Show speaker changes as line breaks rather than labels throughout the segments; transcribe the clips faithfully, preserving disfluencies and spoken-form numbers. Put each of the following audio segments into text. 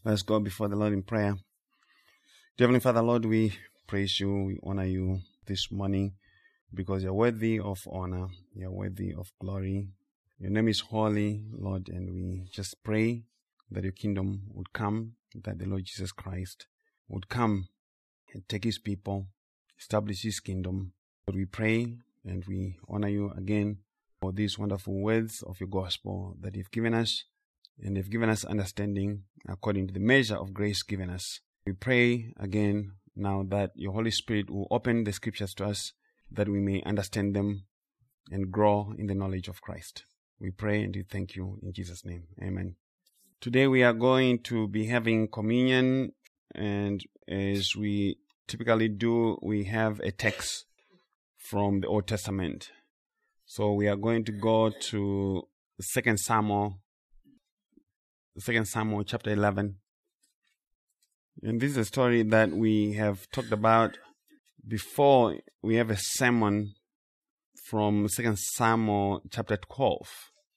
Let's go before the Lord in prayer. Dear Heavenly Father, Lord, we praise you, we honor you this morning because you're worthy of honor, you're worthy of glory. Your name is holy, Lord, and we just pray that your kingdom would come, that the Lord Jesus Christ would come and take his people, establish his kingdom. Lord, we pray and we honor you again for these wonderful words of your gospel that you've given us, and you've given us understanding according to the measure of grace given us. We pray again now that your Holy Spirit will open the scriptures to us, that we may understand them and grow in the knowledge of Christ. We pray and we thank you in Jesus' name. Amen. Today we are going to be having communion, and as we typically do, we have a text from the Old Testament. So we are going to go to Second Samuel, Second Samuel chapter eleven. And this is a story that we have talked about before. We have a sermon from Second Samuel chapter twelve.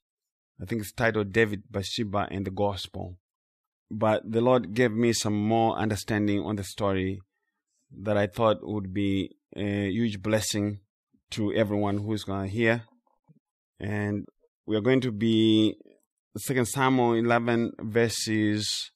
I think it's titled David, Bathsheba, and the Gospel. But the Lord gave me some more understanding on the story that I thought would be a huge blessing to everyone who is going to hear. And we are going to be Second Samuel eleven, verses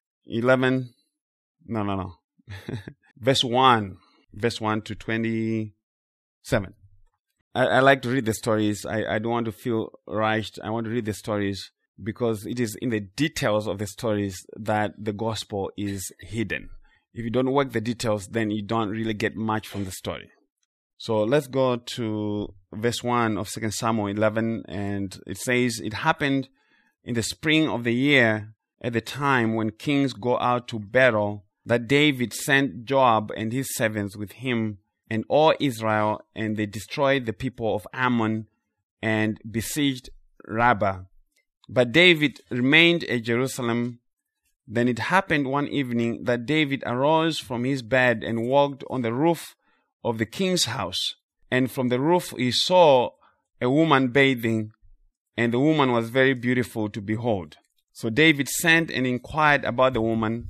eleven. No, no, no. Verse one. Verse one to twenty-seven. I, I like to read the stories. I, I don't want to feel rushed. I want to read the stories because it is in the details of the stories that the gospel is hidden. If you don't work the details, then you don't really get much from the story. So let's go to verse one of Second Samuel eleven, and it says, "It happened in the spring of the year, at the time when kings go out to battle, that David sent Joab and his servants with him and all Israel, and they destroyed the people of Ammon and besieged Rabbah. But David remained at Jerusalem. Then it happened one evening that David arose from his bed and walked on the roof of the king's house. And from the roof he saw a woman bathing, and the woman was very beautiful to behold. So David sent and inquired about the woman.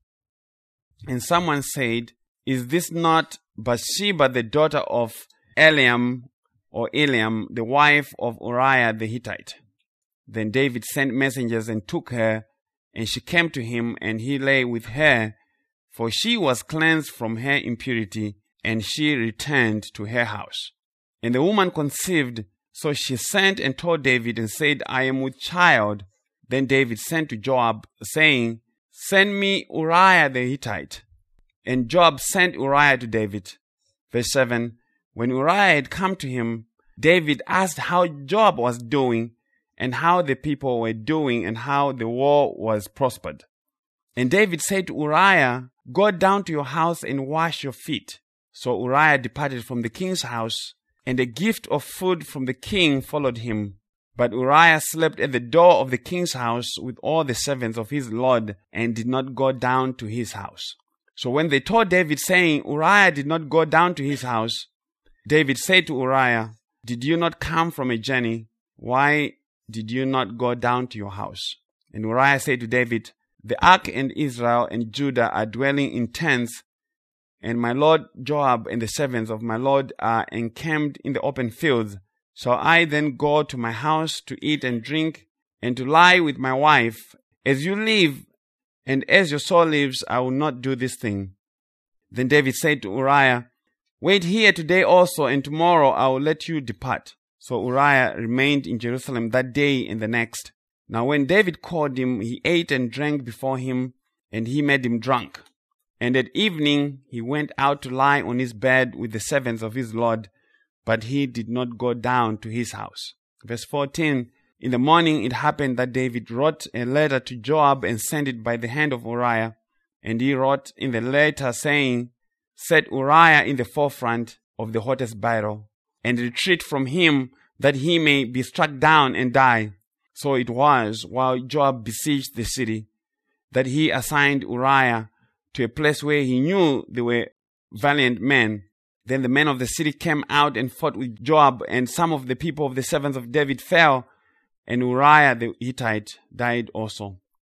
And someone said, 'Is this not Bathsheba, the daughter of Eliam, or Eliam, the wife of Uriah the Hittite?' Then David sent messengers and took her, and she came to him, and he lay with her, for she was cleansed from her impurity, and she returned to her house. And the woman conceived, so she sent and told David and said, 'I am with child.' Then David sent to Joab, saying, 'Send me Uriah the Hittite.' And Joab sent Uriah to David." Verse seven, "When Uriah had come to him, David asked how Joab was doing, and how the people were doing, and how the war was prospered. And David said to Uriah, 'Go down to your house and wash your feet.' So Uriah departed from the king's house, and a gift of food from the king followed him. But Uriah slept at the door of the king's house with all the servants of his lord, and did not go down to his house. So when they told David, saying, 'Uriah did not go down to his house,' David said to Uriah, 'Did you not come from a journey? Why did you not go down to your house?' And Uriah said to David, 'The ark and Israel and Judah are dwelling in tents, and my lord Joab and the servants of my lord are encamped in the open fields. Shall I then go to my house to eat and drink, and to lie with my wife? As you live, and as your soul lives, I will not do this thing.' Then David said to Uriah, 'Wait here today also, and tomorrow I will let you depart.' So Uriah remained in Jerusalem that day and the next. Now when David called him, he ate and drank before him, and he made him drunk. And at evening he went out to lie on his bed with the servants of his lord, but he did not go down to his house." Verse fourteen, "In the morning it happened that David wrote a letter to Joab and sent it by the hand of Uriah. And he wrote in the letter, saying, 'Set Uriah in the forefront of the hottest battle, and retreat from him, that he may be struck down and die.' So it was, while Joab besieged the city, that he assigned Uriah to a place where he knew there were valiant men. Then the men of the city came out and fought with Joab, and some of the people of the servants of David fell, and Uriah the Hittite died also.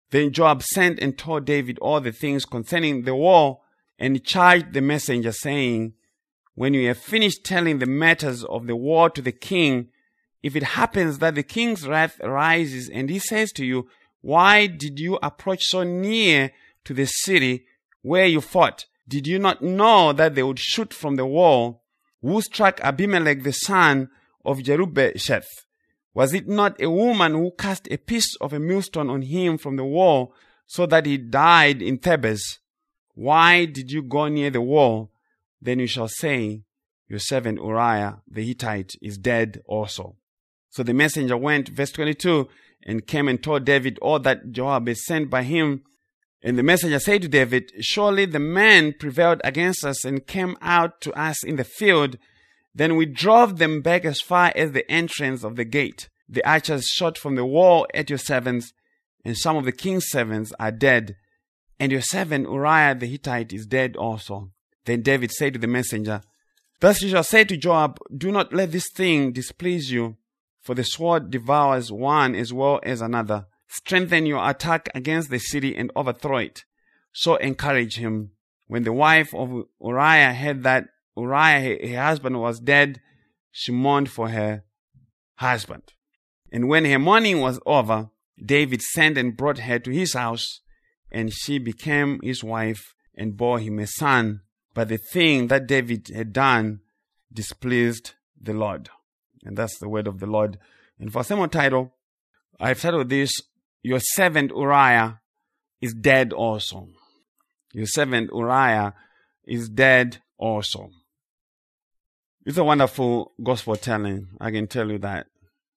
Then Joab sent and told David all the things concerning the war, and charged the messenger, saying, when you have finished telling the matters of the war to the king, if it happens that the king's wrath arises, and he says to you, why did you approach so near to the city where you fought? Did you not know that they would shoot from the wall? Who struck Abimelech the son of Jerubesheth? Was it not a woman who cast a piece of a millstone on him from the wall, so that he died in Thebez? Why did you go near the wall? Then you shall say, your servant Uriah the Hittite is dead also. So the messenger went, verse twenty-two, and came and told David all that Joab had sent by him. And the messenger said to David, surely the man prevailed against us and came out to us in the field. Then we drove them back as far as the entrance of the gate. The archers shot from the wall at your servants, and some of the king's servants are dead. And your servant Uriah the Hittite is dead also. Then David said to the messenger, thus you shall say to Joab, do not let this thing displease you, for the sword devours one as well as another. Strengthen your attack against the city and overthrow it. So encourage him. When the wife of Uriah heard that Uriah, her husband, was dead, she mourned for her husband. And when her mourning was over, David sent and brought her to his house, and she became his wife and bore him a son. But the thing that David had done displeased the Lord. And that's the word of the Lord. And for sermon title, I've titled this, your servant Uriah is dead also. Your servant Uriah is dead also. It's a wonderful gospel telling, I can tell you that.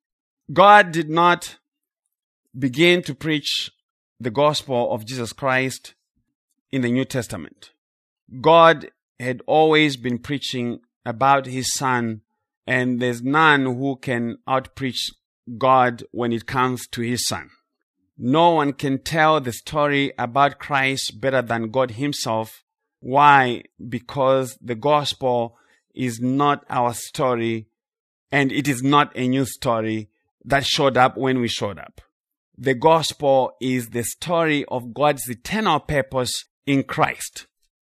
God did not begin to preach the gospel of Jesus Christ in the New Testament. God had always been preaching about his son, and there's none who can outpreach God when it comes to his son. No one can tell the story about Christ better than God himself. Why? Because the gospel is not our story, and it is not a new story that showed up when we showed up. The gospel is the story of God's eternal purpose in Christ.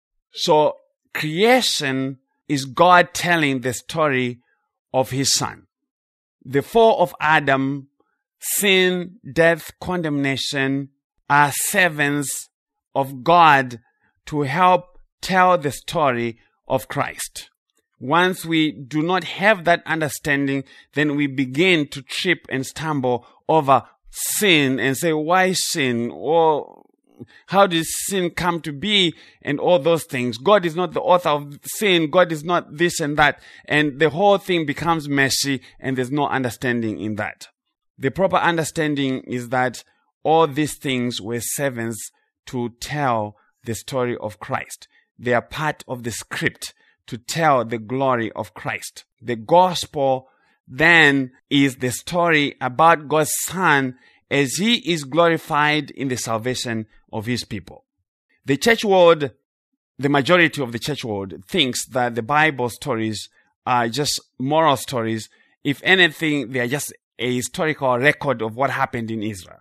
So creation is God telling the story of his son. The fall of Adam, sin, death, condemnation are servants of God to help tell the story of Christ. Once we do not have that understanding, then we begin to trip and stumble over sin and say, why sin? Or how did sin come to be? And all those things. God is not the author of sin. God is not this and that. And the whole thing becomes messy, and there's no understanding in that. The proper understanding is that all these things were servants to tell the story of Christ. They are part of the script to tell the glory of Christ. The gospel then is the story about God's Son as he is glorified in the salvation of his people. The church world, the majority of the church world, thinks that the Bible stories are just moral stories. If anything, they are just a historical record of what happened in Israel.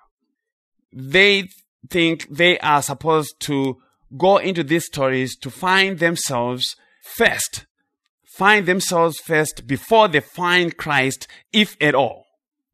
They think they are supposed to go into these stories to find themselves first. Find themselves first before they find Christ, if at all.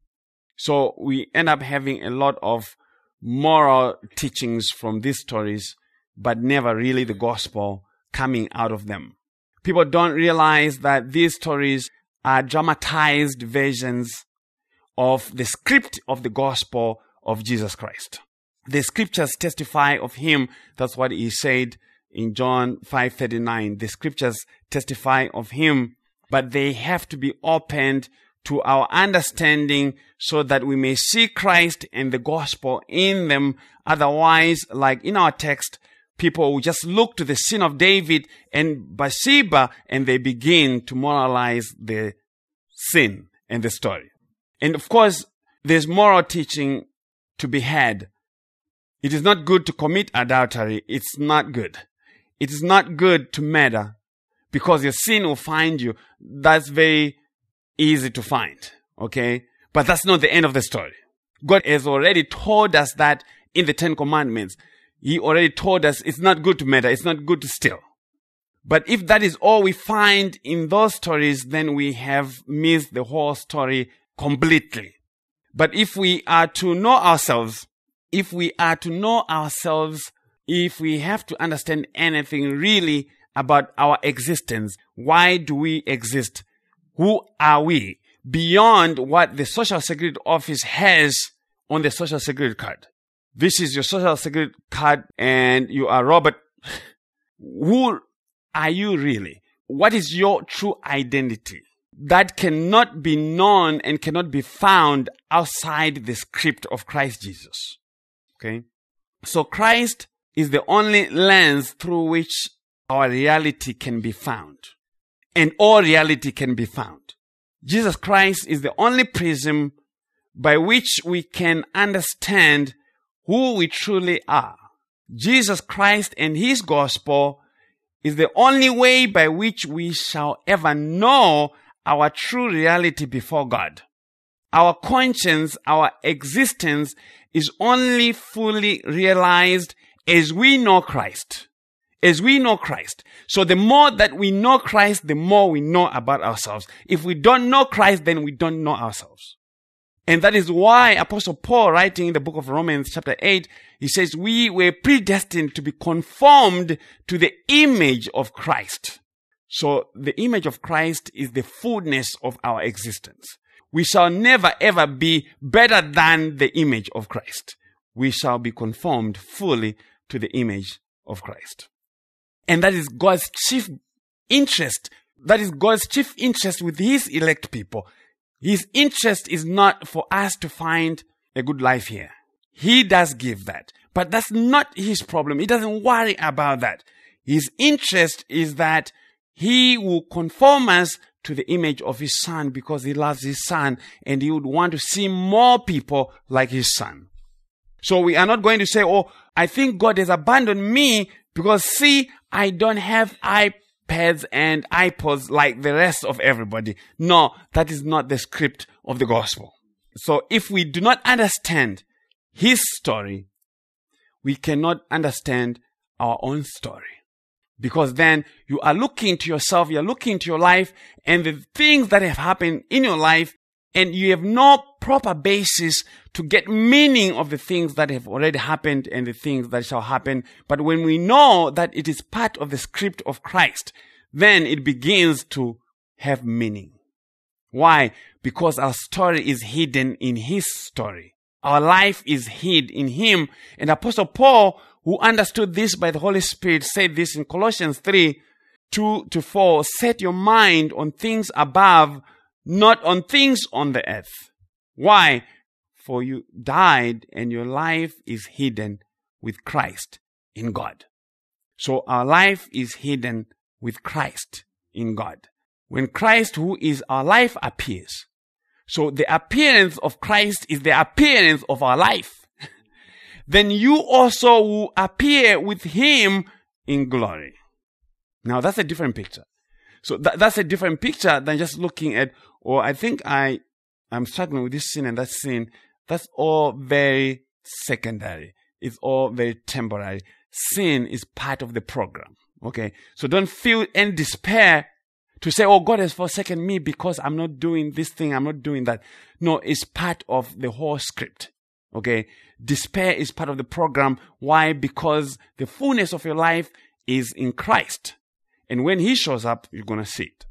So we end up having a lot of moral teachings from these stories, but never really the gospel coming out of them. People don't realize that these stories are dramatized versions of the script of the gospel of Jesus Christ. The scriptures testify of him. That's what he said in John five thirty-nine. The scriptures testify of him, but they have to be opened to our understanding so that we may see Christ and the gospel in them. Otherwise, like in our text, people will just look to the sin of David and Bathsheba and they begin to moralize the sin and the story. And of course, there's moral teaching to be had. It is not good to commit adultery. It's not good. It is not good to murder because your sin will find you. That's very easy to find. Okay? But that's not the end of the story. God has already told us that in the Ten Commandments. He already told us it's not good to murder, it's not good to steal. But if that is all we find in those stories, then we have missed the whole story completely. But if we are to know ourselves, if we are to know ourselves, if we have to understand anything really about our existence, why do we exist? Who are we? Beyond what the Social Security Office has on the Social Security card. This is your Social Security card and you are Robert. Who are you really? What is your true identity? That cannot be known and cannot be found outside the script of Christ Jesus. Okay? So Christ is the only lens through which our reality can be found. And all reality can be found. Jesus Christ is the only prism by which we can understand who we truly are. Jesus Christ and His gospel is the only way by which we shall ever know our true reality before God. Our conscience, our existence is only fully realized as we know Christ. As we know Christ. So the more that we know Christ, the more we know about ourselves. If we don't know Christ, then we don't know ourselves. And that is why Apostle Paul, writing in the book of Romans chapter eight, he says, we were predestined to be conformed to the image of Christ. So the image of Christ is the fullness of our existence. We shall never ever be better than the image of Christ. We shall be conformed fully to the image of Christ. And that is God's chief interest. That is God's chief interest with His elect people. His interest is not for us to find a good life here. He does give that. But that's not His problem. He doesn't worry about that. His interest is that He will conform us to the image of His Son because He loves His Son and He would want to see more people like His Son. So we are not going to say, oh, I think God has abandoned me because, see, I don't have iPads and iPods like the rest of everybody. No, that is not the script of the gospel. So if we do not understand His story, we cannot understand our own story. Because then you are looking to yourself, you're looking to your life and the things that have happened in your life, and you have no proper basis to get meaning of the things that have already happened and the things that shall happen. But when we know that it is part of the script of Christ, then it begins to have meaning. Why? Because our story is hidden in His story. Our life is hid in Him. And Apostle Paul, who understood this by the Holy Spirit, said this in Colossians three, two to four, set your mind on things above, not on things on the earth. Why? For you died and your life is hidden with Christ in God. So our life is hidden with Christ in God. When Christ, who is our life, appears. So the appearance of Christ is the appearance of our life. Then you also will appear with Him in glory. Now that's a different picture. So th- that's a different picture than just looking at, or I think I am struggling with this sin and that sin. That's all very secondary. It's all very temporary. Sin is part of the program. Okay. So don't feel any despair to say, oh, God has forsaken me because I'm not doing this thing. I'm not doing that. No, it's part of the whole script. Okay. Despair is part of the program. Why? Because the fullness of your life is in Christ. And when He shows up, you're going to see it.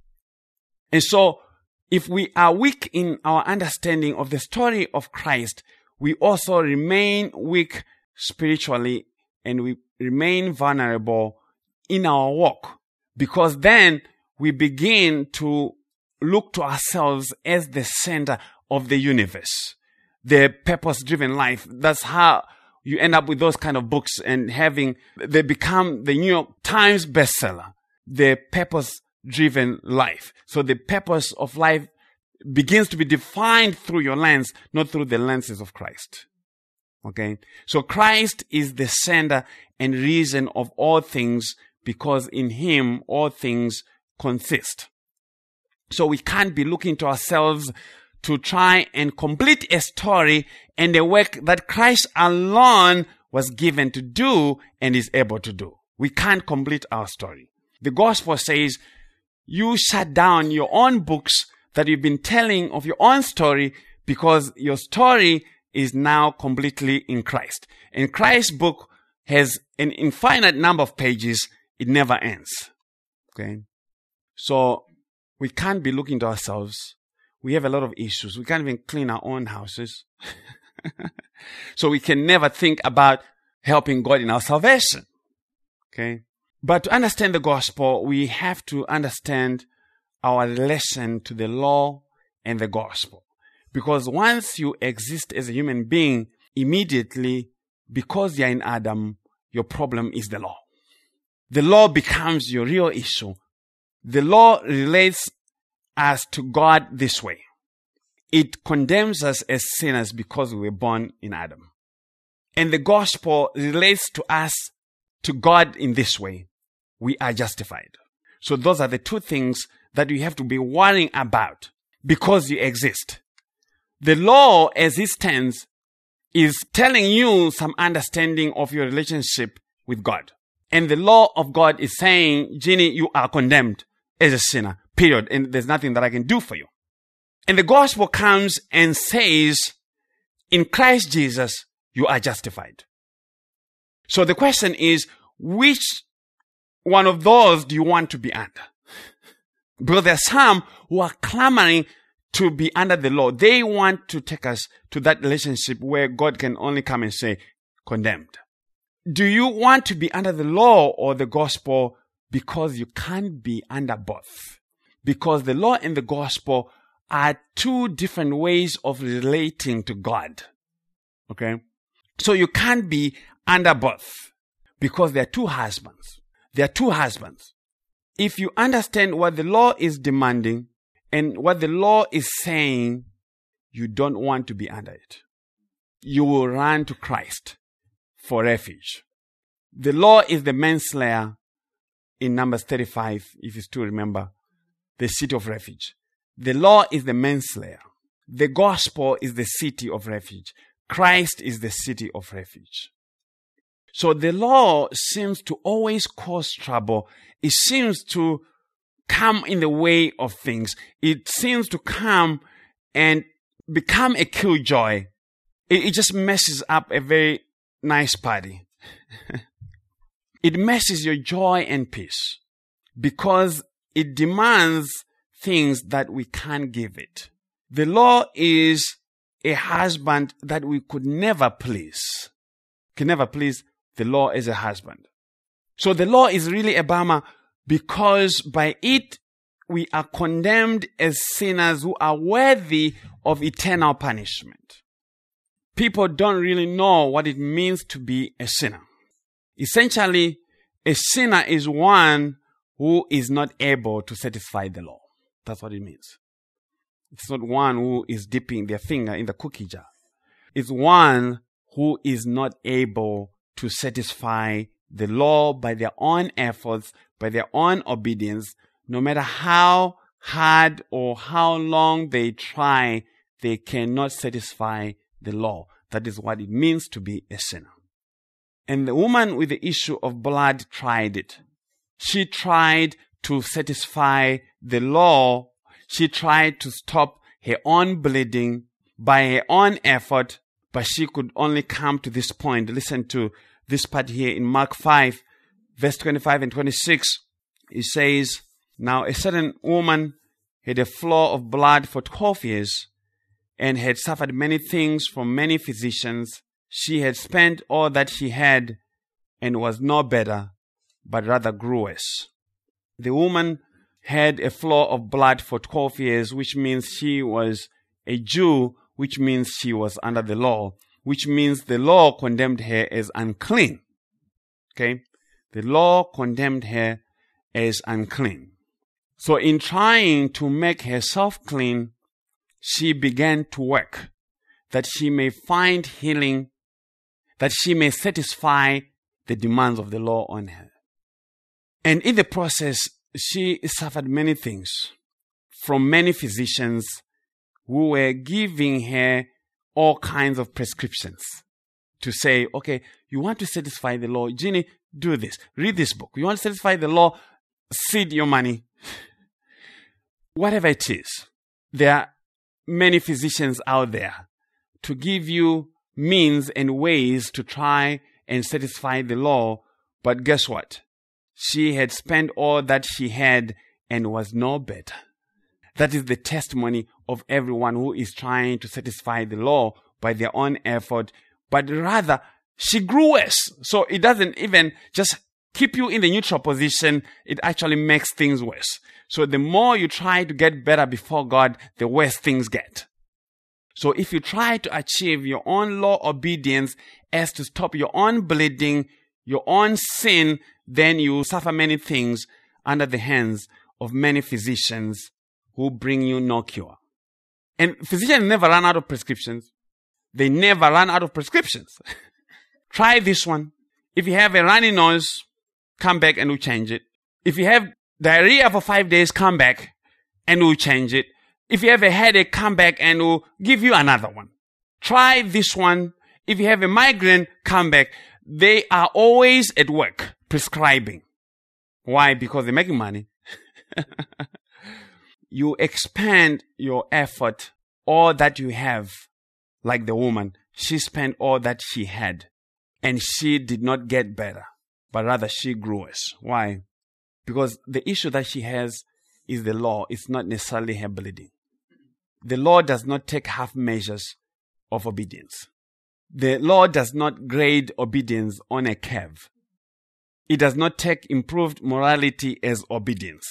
And so, if we are weak in our understanding of the story of Christ, we also remain weak spiritually and we remain vulnerable in our walk. Because then we begin to look to ourselves as the center of the universe. The purpose-driven life. That's how you end up with those kind of books and having, they become the New York Times bestseller. The purpose-driven life. So the purpose of life begins to be defined through your lens, not through the lenses of Christ. Okay? So Christ is the center and reason of all things because in Him all things consist. So we can't be looking to ourselves to try and complete a story and a work that Christ alone was given to do and is able to do. We can't complete our story. The gospel says, you shut down your own books that you've been telling of your own story because your story is now completely in Christ. And Christ's book has an infinite number of pages. It never ends. Okay? So we can't be looking to ourselves. We have a lot of issues. We can't even clean our own houses. So we can never think about helping God in our salvation. Okay? But to understand the gospel, we have to understand our relation to the law and the gospel. Because once you exist as a human being, immediately, because you're in Adam, your problem is the law. The law becomes your real issue. The law relates us to God this way. It condemns us as sinners because we were born in Adam. And the gospel relates to us, to God in this way. We are justified. So those are the two things that you have to be worrying about because you exist. The law, as it stands, is telling you some understanding of your relationship with God. And the law of God is saying, Jenny, you are condemned as a sinner, period. And there's nothing that I can do for you. And the gospel comes and says, in Christ Jesus, you are justified. So the question is, which one of those do you want to be under? Because there are some who are clamoring to be under the law. They want to take us to that relationship where God can only come and say, condemned. Do you want to be under the law or the gospel? Because you can't be under both. Because the law and the gospel are two different ways of relating to God. Okay? So you can't be under both. Because there are two husbands. There are two husbands. If you understand what the law is demanding and what the law is saying, you don't want to be under it. You will run to Christ for refuge. The law is the manslayer in Numbers thirty-five, if you still remember, the city of refuge. The law is the manslayer. The gospel is the city of refuge. Christ is the city of refuge. So the law seems to always cause trouble. It seems to come in the way of things. It seems to come and become a killjoy. It, it just messes up a very nice party. It messes your joy and peace because it demands things that we can't give it. The law is a husband that we could never please. Can never please the law as a husband. So the law is really a bummer because by it we are condemned as sinners who are worthy of eternal punishment. People don't really know what it means to be a sinner. Essentially, a sinner is one who is not able to satisfy the law. That's what it means. It's not one who is dipping their finger in the cookie jar. It's one who is not able to satisfy the law by their own efforts, by their own obedience. No matter how hard or how long they try, they cannot satisfy the law. That is what it means to be a sinner. And the woman with the issue of blood tried it. She tried to satisfy the law. She tried to stop her own bleeding by her own effort, but she could only come to this point. Listen to this part here in Mark five, verse twenty-five and twenty-six. It says, now a certain woman had a flow of blood for twelve years and had suffered many things from many physicians. She had spent all that she had and was no better, but rather grew worse. The woman had a flow of blood for twelve years, which means she was a Jew, which means she was under the law, which means the law condemned her as unclean. Okay? The law condemned her as unclean. So in trying to make herself clean, she began to work that she may find healing, that she may satisfy the demands of the law on her. And in the process, she suffered many things from many physicians who were giving her all kinds of prescriptions to say, okay, you want to satisfy the law, Jeannie, do this. Read this book. You want to satisfy the law, seed your money. Whatever it is, there are many physicians out there to give you means and ways to try and satisfy the law. But guess what? She had spent all that she had and was no better. That is the testimony of everyone who is trying to satisfy the law by their own effort, but rather she grew worse. So it doesn't even just keep you in the neutral position. It actually makes things worse. So the more you try to get better before God, the worse things get. So if you try to achieve your own law obedience as to stop your own bleeding, your own sin, then you suffer many things under the hands of many physicians who bring you no cure. And physicians never run out of prescriptions. They never run out of prescriptions. Try this one. If you have a runny nose, come back and we'll change it. If you have diarrhea for five days, come back and we'll change it. If you have a headache, come back and we'll give you another one. Try this one. If you have a migraine, come back. They are always at work prescribing. Why? Because they're making money. You expand your effort, all that you have, like the woman. She spent all that she had, and she did not get better, but rather she grew worse. Why? Because the issue that she has is the law. It's not necessarily her bleeding. The law does not take half measures of obedience. The law does not grade obedience on a curve. It does not take improved morality as obedience.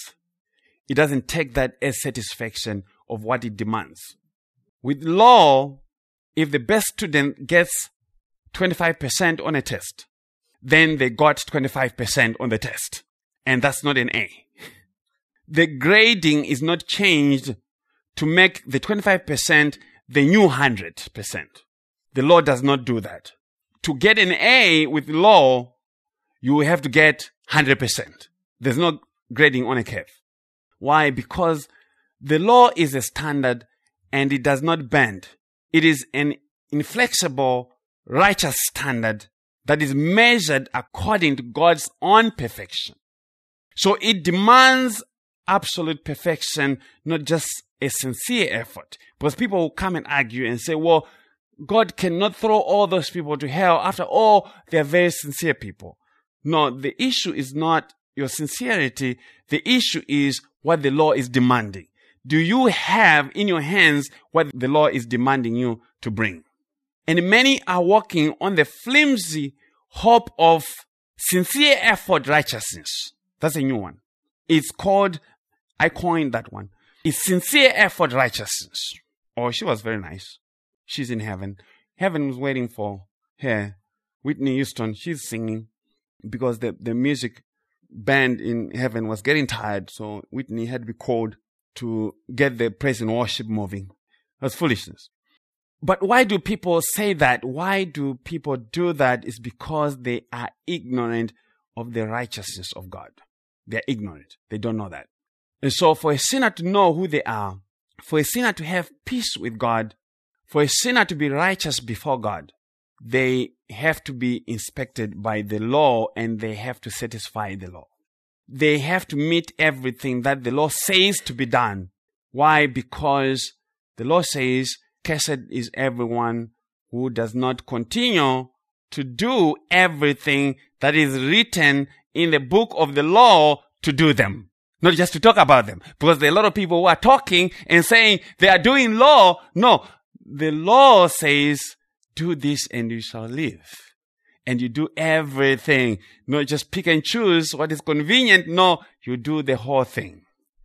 It doesn't take that as satisfaction of what it demands. With law, if the best student gets twenty-five percent on a test, then they got twenty-five percent on the test. And that's not an A. The grading is not changed to make the twenty-five percent the new one hundred percent. The law does not do that. To get an A with law, you have to get one hundred percent. There's no grading on a curve. Why? Because the law is a standard and it does not bend. It is an inflexible, righteous standard that is measured according to God's own perfection. So it demands absolute perfection, not just a sincere effort. Because people will come and argue and say, well, God cannot throw all those people to hell. After all, they are very sincere people. No, the issue is not your sincerity. The issue is what the law is demanding. Do you have in your hands what the law is demanding you to bring? And many are walking on the flimsy hope of sincere effort righteousness. That's a new one. It's called, I coined that one. It's sincere effort righteousness. Oh, she was very nice. She's in heaven. Heaven was waiting for her. Whitney Houston, she's singing because the, the music band in heaven was getting tired. So Whitney had to be called to get the praise and worship moving. That's foolishness. But why do people say that? Why do people do that? It's because they are ignorant of the righteousness of God. They're ignorant. They don't know that. And so for a sinner to know who they are, for a sinner to have peace with God, for a sinner to be righteous before God, they have to be inspected by the law and they have to satisfy the law. They have to meet everything that the law says to be done. Why? Because the law says, cursed is everyone who does not continue to do everything that is written in the book of the law to do them. Not just to talk about them. Because there are a lot of people who are talking and saying they are doing law. No, the law says, do this and you shall live. And you do everything. Not just pick and choose what is convenient. No, you do the whole thing.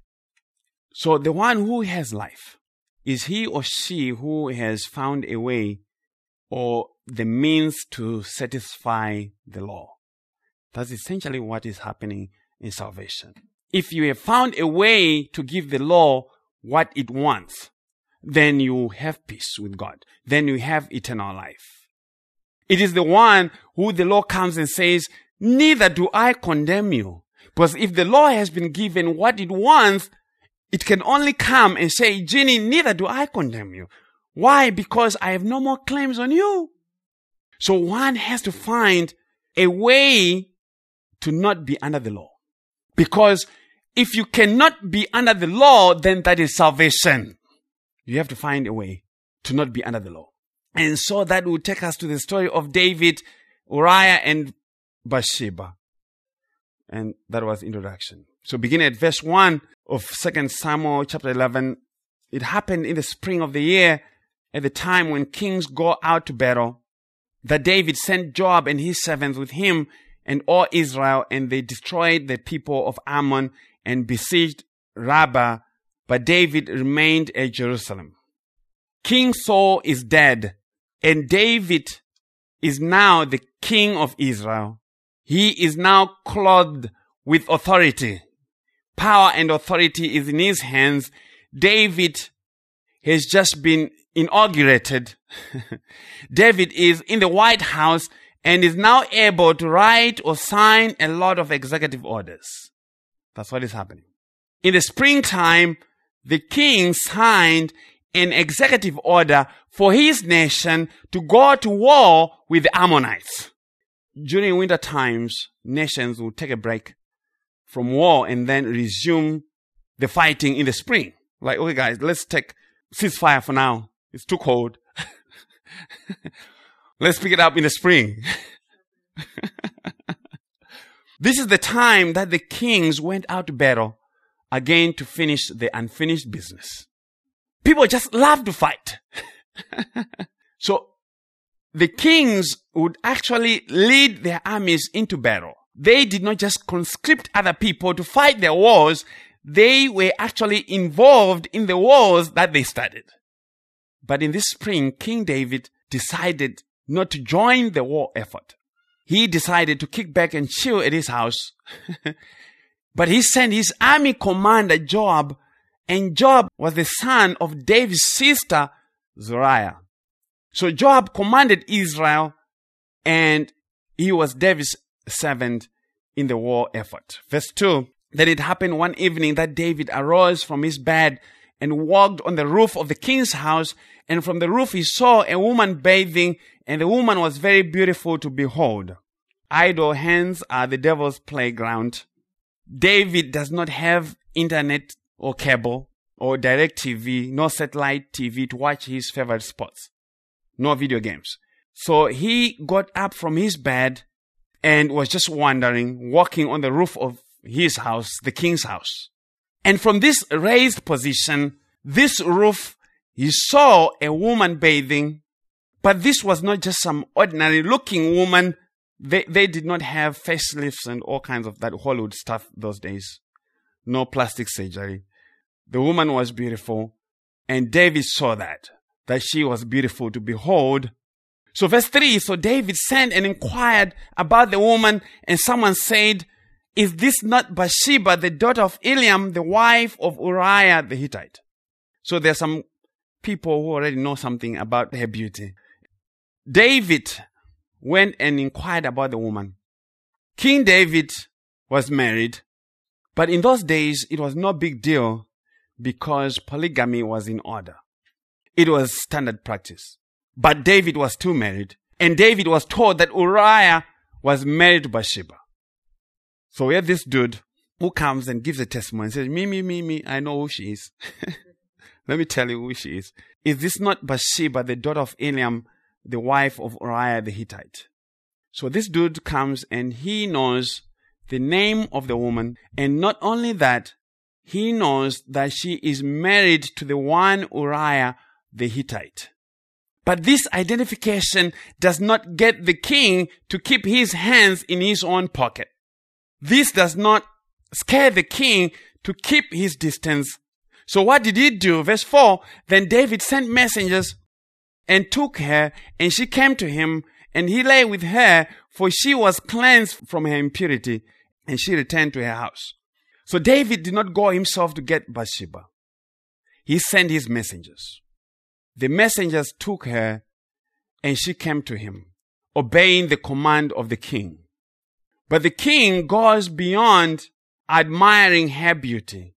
So the one who has life is he or she who has found a way or the means to satisfy the law. That's essentially what is happening in salvation. If you have found a way to give the law what it wants, then you have peace with God. Then you have eternal life. It is the one who the law comes and says, neither do I condemn you. Because if the law has been given what it wants, it can only come and say, Ginny, neither do I condemn you. Why? Because I have no more claims on you. So one has to find a way to not be under the law. Because if you cannot be under the law, then that is salvation. You have to find a way to not be under the law. And so that will take us to the story of David, Uriah, and Bathsheba. And that was introduction. So beginning at verse one of Second Samuel chapter eleven, it happened in the spring of the year, at the time when kings go out to battle, that David sent Joab and his servants with him and all Israel, and they destroyed the people of Ammon and besieged Rabbah, but David remained at Jerusalem. King Saul is dead, and David is now the king of Israel. He is now clothed with authority. Power and authority is in his hands. David has just been inaugurated. David is in the White House and is now able to write or sign a lot of executive orders. That's what is happening. In the springtime, the king signed an executive order for his nation to go to war with the Ammonites. During winter times, nations will take a break from war and then resume the fighting in the spring. Like, okay guys, let's take ceasefire for now. It's too cold. Let's pick it up in the spring. This is the time that the kings went out to battle again to finish the unfinished business. People just love to fight. So the kings would actually lead their armies into battle. They did not just conscript other people to fight their wars. They were actually involved in the wars that they started. But in this spring, King David decided not to join the war effort. He decided to kick back and chill at his house. But he sent his army commander Joab, and Joab was the son of David's sister Zeruiah. So Joab commanded Israel, and he was David's servant in the war effort. Verse two, that it happened one evening that David arose from his bed and walked on the roof of the king's house, and from the roof he saw a woman bathing, and the woman was very beautiful to behold. Idle hands are the devil's playground. David does not have internet or cable or direct T V, no satellite T V to watch his favorite sports, no video games. So he got up from his bed and was just wandering, walking on the roof of his house, the king's house. And from this raised position, this roof, he saw a woman bathing. But this was not just some ordinary looking woman. They, they did not have facelifts and all kinds of that Hollywood stuff those days. No plastic surgery. The woman was beautiful, and David saw that, that she was beautiful to behold. So verse three, so David sent and inquired about the woman, and someone said, is this not Bathsheba, the daughter of Eliam, the wife of Uriah the Hittite? So there are some people who already know something about her beauty. David went and inquired about the woman. King David was married, but in those days it was no big deal because polygamy was in order. It was standard practice. But David was too married, and David was told that Uriah was married to Bathsheba. So we have this dude who comes and gives a testimony and says, me, me, me, me, I know who she is. Let me tell you who she is. Is this not Bathsheba, the daughter of Eliam, the wife of Uriah the Hittite? So this dude comes and he knows the name of the woman. And not only that, he knows that she is married to the one Uriah the Hittite. But this identification does not get the king to keep his hands in his own pocket. This does not scare the king to keep his distance. So what did he do? Verse four, then David sent messengers and took her, and she came to him, and he lay with her, for she was cleansed from her impurity, and she returned to her house. So David did not go himself to get Bathsheba. He sent his messengers. The messengers took her, and she came to him, obeying the command of the king. But the king goes beyond admiring her beauty.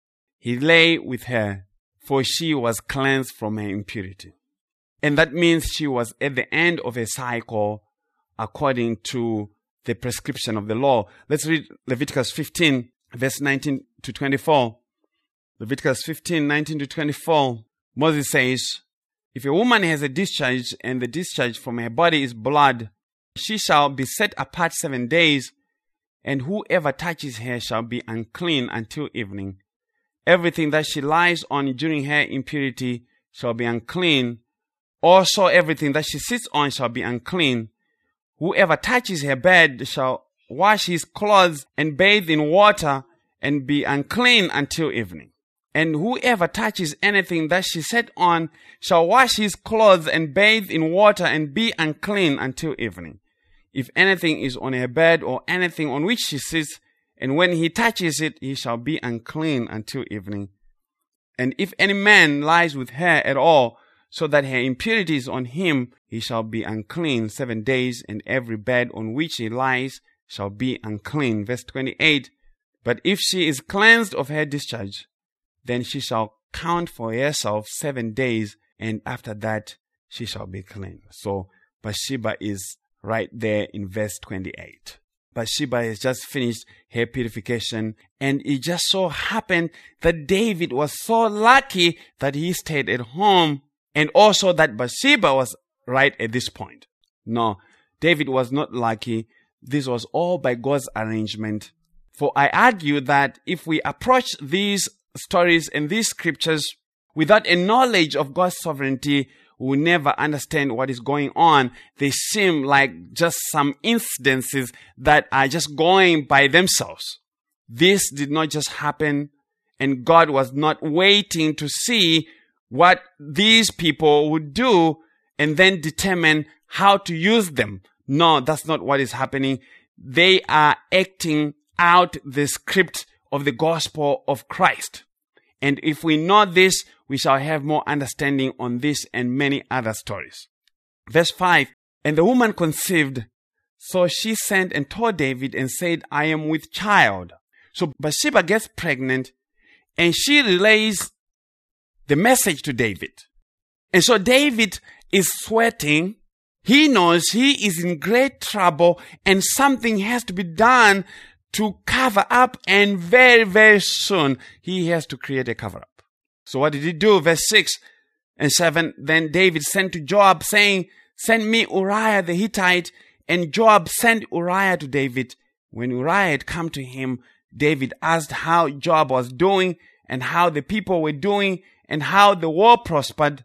he lay with her, for she was cleansed from her impurity. And that means she was at the end of a cycle according to the prescription of the law. Let's read Leviticus fifteen, verse nineteen to twenty-four. Leviticus fifteen, nineteen to twenty-four. Moses says, if a woman has a discharge and the discharge from her body is blood, she shall be set apart seven days, and whoever touches her shall be unclean until evening. Everything that she lies on during her impurity shall be unclean. Also everything that she sits on shall be unclean. Whoever touches her bed shall wash his clothes and bathe in water and be unclean until evening. And whoever touches anything that she sat on shall wash his clothes and bathe in water and be unclean until evening. If anything is on her bed or anything on which she sits, and when he touches it, he shall be unclean until evening. And if any man lies with her at all, so that her impurity is on him, he shall be unclean seven days, and every bed on which he lies shall be unclean. Verse twenty-eight, but if she is cleansed of her discharge, then she shall count for herself seven days, and after that she shall be clean. So Bathsheba is right there in verse twenty-eight. Bathsheba has just finished her purification, and it just so happened that David was so lucky that he stayed at home, and also that Bathsheba was right at this point. No, David was not lucky. This was all by God's arrangement. For I argue that if we approach these stories and these scriptures without a knowledge of God's sovereignty, we will never understand what is going on. They seem like just some incidences that are just going by themselves. This did not just happen, and God was not waiting to see what these people would do and then determine how to use them. No, that's not what is happening. They are acting out the script of the gospel of Christ. And if we know this, we shall have more understanding on this and many other stories. Verse five, and the woman conceived, so she sent and told David and said, I am with child. So Bathsheba gets pregnant, and she relays the message to David. And so David is sweating. He knows he is in great trouble, and something has to be done to cover up, and very, very soon he has to create a cover up. So what did he do? Verse six and seven, then David sent to Joab saying, send me Uriah the Hittite. And Joab sent Uriah to David. When Uriah had come to him, David asked how Joab was doing and how the people were doing and how the war prospered.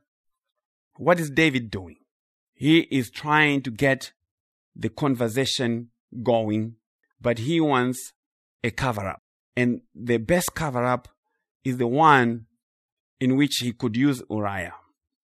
What is David doing? He is trying to get the conversation going, but he wants a cover-up. And the best cover-up is the one in which he could use Uriah.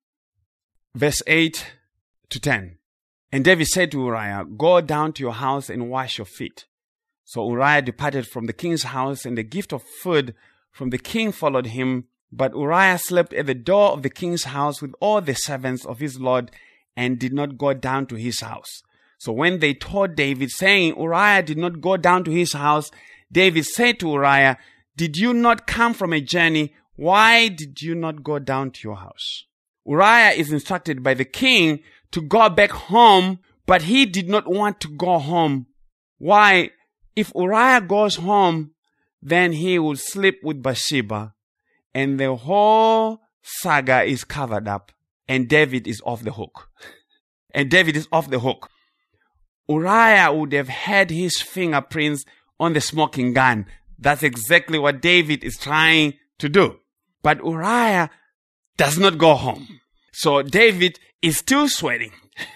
Verse eight to ten. And David said to Uriah, go down to your house and wash your feet. So Uriah departed from the king's house, and the gift of food from the king followed him. But Uriah slept at the door of the king's house with all the servants of his lord, and did not go down to his house. So when they told David, saying, Uriah did not go down to his house, David said to Uriah, did you not come from a journey? Why did you not go down to your house? Uriah is instructed by the king to go back home, but he did not want to go home. Why? If Uriah goes home, then he will sleep with Bathsheba, and the whole saga is covered up, and David is off the hook. And David is off the hook. Uriah would have had his fingerprints on the smoking gun. That's exactly what David is trying to do. But Uriah does not go home. So David is still sweating.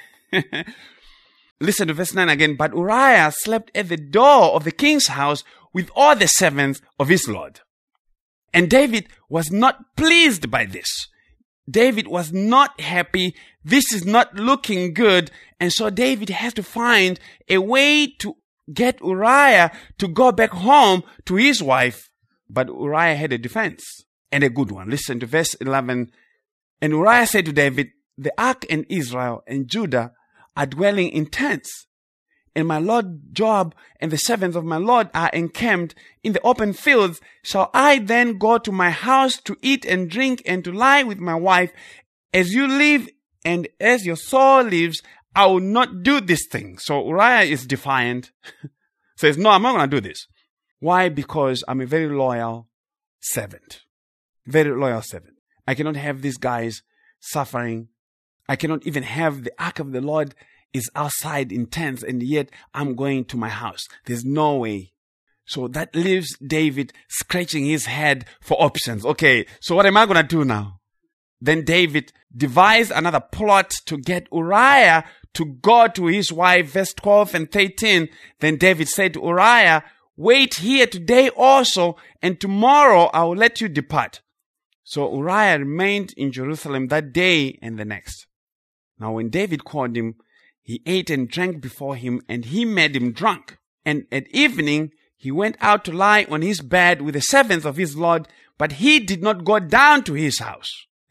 Listen to verse nine again. But Uriah slept at the door of the king's house with all the servants of his lord. And David was not pleased by this. David was not happy. This is not looking good. And so David has to find a way to get Uriah to go back home to his wife. But Uriah had a defense, and a good one. Listen to verse eleven. And Uriah said to David, the ark and Israel and Judah are dwelling in tents, and my lord Joab and the servants of my lord are encamped in the open fields, shall I then go to my house to eat and drink and to lie with my wife? As you live and as your soul lives, I will not do this thing. So Uriah is defiant. Says, no, I'm not going to do this. Why? Because I'm a very loyal servant. Very loyal servant. I cannot have these guys suffering. I cannot even have the ark of the Lord is outside in tents, and yet I'm going to my house. There's no way. So that leaves David scratching his head for options. Okay, so what am I going to do now? Then David devised another plot to get Uriah to go to his wife, verse twelve and thirteen. Then David said to Uriah, wait here today also, and tomorrow I will let you depart. So Uriah remained in Jerusalem that day and the next. Now when David called him, he ate and drank before him, and he made him drunk. And at evening he went out to lie on his bed with the servants of his Lord, but he did not go down to his house.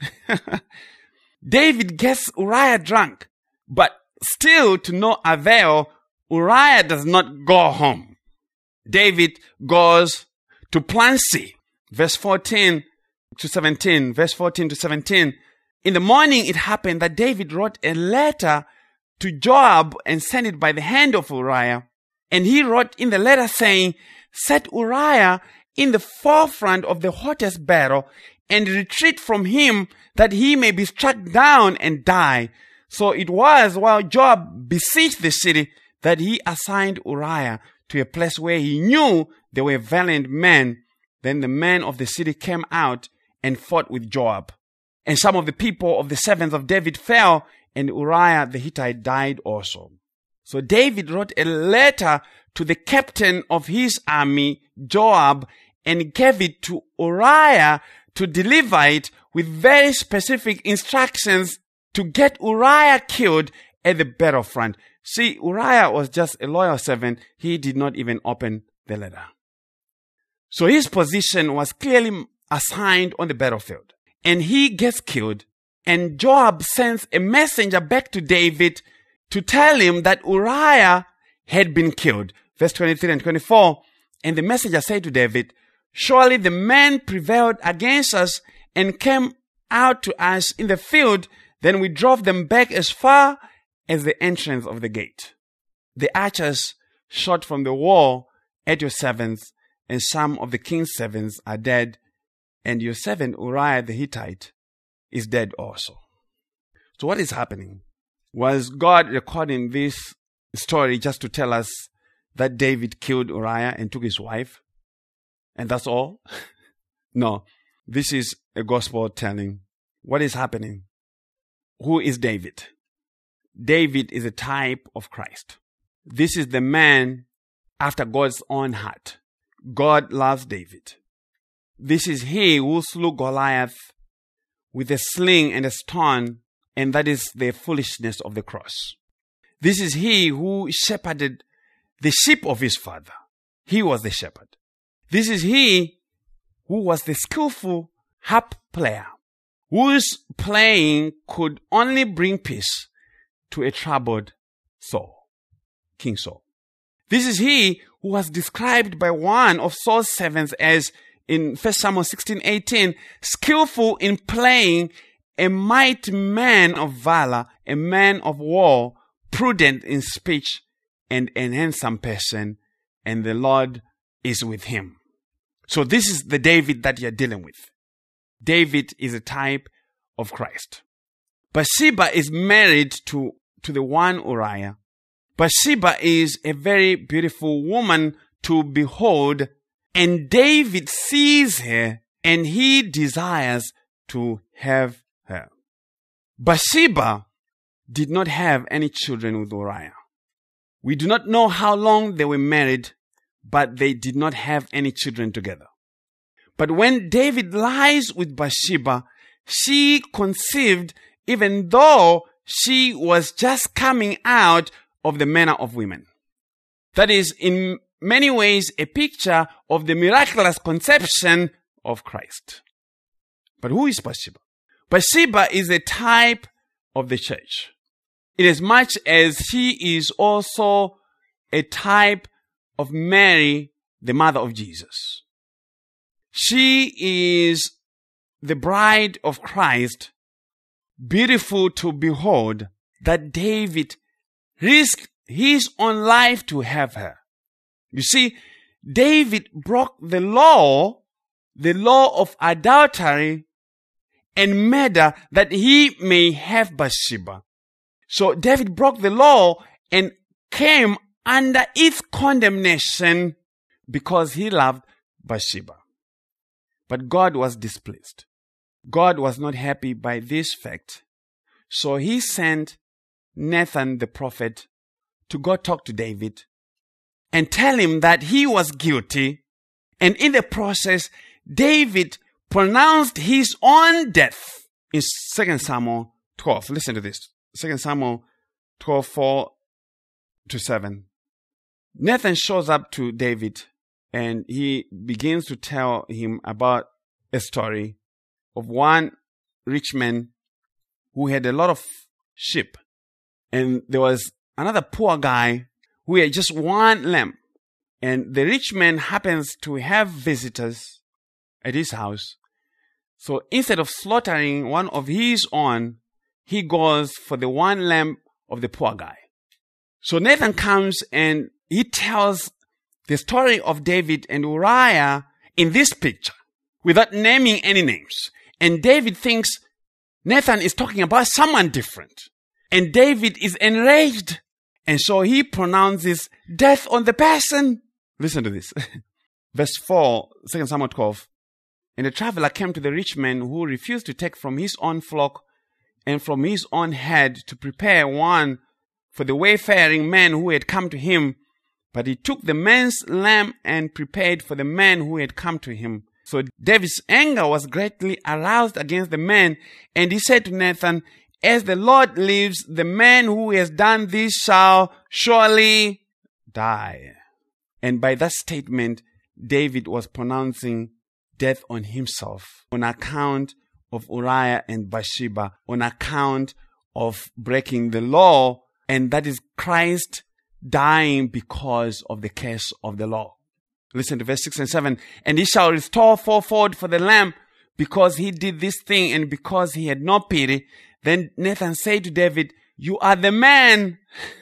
David gets Uriah drunk, but still to no avail, Uriah does not go home. David goes to Plan C, verse fourteen to seventeen, verse fourteen to seventeen. In the morning it happened that David wrote a letter to Joab and sent it by the hand of Uriah. And he wrote in the letter saying, set Uriah in the forefront of the hottest battle and retreat from him that he may be struck down and die. So it was while Joab besieged the city that he assigned Uriah to a place where he knew there were valiant men. Then the men of the city came out and fought with Joab. And some of the people of the servants of David fell, and Uriah the Hittite died also. So David wrote a letter to the captain of his army, Joab, and gave it to Uriah to deliver it with very specific instructions to get Uriah killed at the battlefront. See, Uriah was just a loyal servant. He did not even open the letter. So his position was clearly assigned on the battlefield. And he gets killed. And Joab sends a messenger back to David to tell him that Uriah had been killed. Verse twenty-three and twenty-four. And the messenger said to David, surely the men prevailed against us and came out to us in the field. Then we drove them back as far as the entrance of the gate. The archers shot from the wall at your servants, and some of the king's servants are dead, and your servant Uriah the Hittite is dead also. So what is happening? Was God recording this story just to tell us that David killed Uriah and took his wife? And that's all? No. This is a gospel telling. What is happening? Who is David? David is a type of Christ. This is the man after God's own heart. God loves David. This is he who slew Goliath with a sling and a stone, and that is the foolishness of the cross. This is he who shepherded the sheep of his father. He was the shepherd. This is he who was the skillful harp player, whose playing could only bring peace to a troubled Saul, King Saul. This is he who was described by one of Saul's servants as, in First Samuel sixteen eighteen, skillful in playing, a mighty man of valor, a man of war, prudent in speech, and an handsome person, and the Lord is with him. So this is the David that you're dealing with. David is a type of Christ. Bathsheba is married to, to the one Uriah. Bathsheba is a very beautiful woman to behold, and David sees her and he desires to have her. Bathsheba did not have any children with Uriah. We do not know how long they were married, but they did not have any children together. But when David lies with Bathsheba, she conceived even though she was just coming out of the manner of women. That is, in many ways, a picture of the miraculous conception of Christ. But who is Bathsheba? Bathsheba is a type of the church, inasmuch as she is also a type of Mary, the mother of Jesus. She is the bride of Christ, beautiful to behold, that David risked his own life to have her. You see, David broke the law, the law of adultery and murder, that he may have Bathsheba. So David broke the law and came under its condemnation because he loved Bathsheba. But God was displeased. God was not happy by this fact. So he sent Nathan the prophet to go talk to David and tell him that he was guilty. And in the process, David pronounced his own death in Second Samuel twelve. Listen to this. Second Samuel twelve, four to seven. Nathan shows up to David and he begins to tell him about a story of one rich man who had a lot of sheep. And there was another poor guy who had just one lamb. And the rich man happens to have visitors at his house. So instead of slaughtering one of his own, he goes for the one lamb of the poor guy. So Nathan comes and he tells the story of David and Uriah in this picture without naming any names. And David thinks Nathan is talking about someone different. And David is enraged. And so he pronounces death on the person. Listen to this. Verse four, Second Samuel twelve. And the traveler came to the rich man who refused to take from his own flock and from his own head to prepare one for the wayfaring man who had come to him. But he took the man's lamb and prepared for the man who had come to him. So David's anger was greatly aroused against the man, and he said to Nathan, as the Lord lives, the man who has done this shall surely die. And by that statement, David was pronouncing death on himself on account of Uriah and Bathsheba, on account of breaking the law, and that is Christ dying because of the curse of the law. Listen to verse six and seven. And he shall restore fourfold for the lamb because he did this thing and because he had no pity. Then Nathan said to David, you are the man.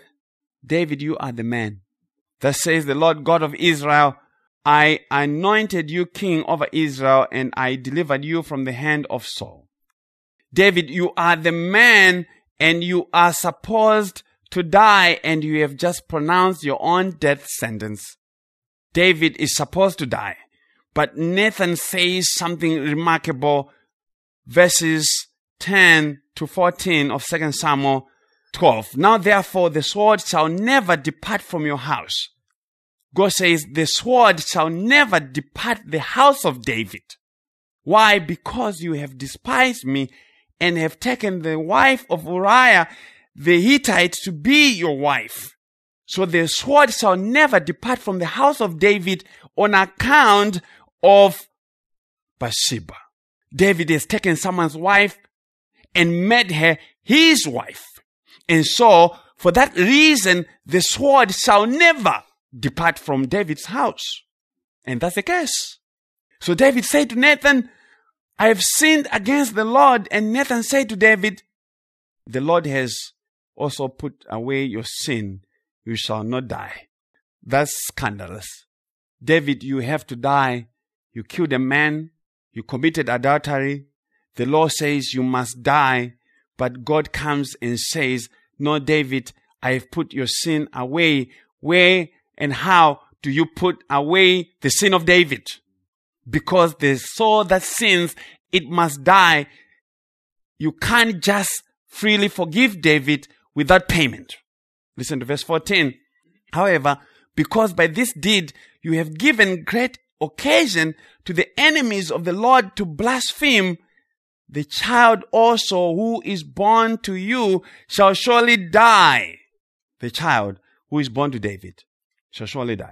David, you are the man. Thus says the Lord God of Israel, I anointed you king over Israel and I delivered you from the hand of Saul. David, you are the man and you are supposed to die, and you have just pronounced your own death sentence. David is supposed to die. But Nathan says something remarkable. Verses ten to fourteen of Second Samuel twelve. Now therefore the sword shall never depart from your house. God says the sword shall never depart the house of David. Why? Because you have despised me and have taken the wife of Uriah the Hittite to be your wife. So the sword shall never depart from the house of David on account of Bathsheba. David has taken someone's wife and made her his wife. And so, for that reason, the sword shall never depart from David's house. And that's the case. So David said to Nathan, I have sinned against the Lord. And Nathan said to David, the Lord has also put away your sin. You shall not die. That's scandalous. David, you have to die. You killed a man. You committed adultery. The law says you must die. But God comes and says, no, David, I have put your sin away. Where and how do you put away the sin of David? Because the soul that sins, it must die. You can't just freely forgive David without payment. Listen to verse fourteen. However, because by this deed you have given great occasion to the enemies of the Lord to blaspheme, the child also who is born to you shall surely die. The child who is born to David shall surely die.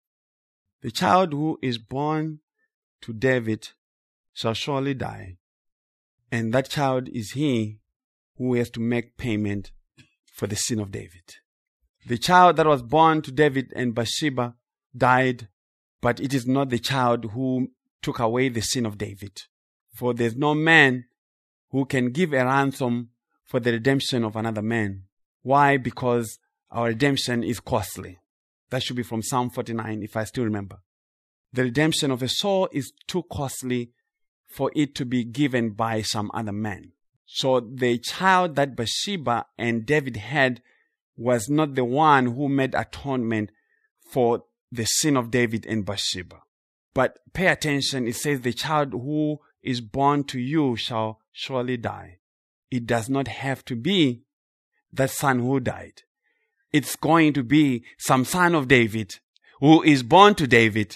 The child who is born to David shall surely die. And that child is he who has to make payment for the sin of David. The child that was born to David and Bathsheba died, but it is not the child who took away the sin of David. For there's no man who can give a ransom for the redemption of another man. Why? Because our redemption is costly. That should be from Psalm forty-nine, if I still remember. The redemption of a soul is too costly for it to be given by some other man. So the child that Bathsheba and David had was not the one who made atonement for the sin of David and Bathsheba. But pay attention, it says the child who is born to you shall surely die. It does not have to be that son who died. It's going to be some son of David who is born to David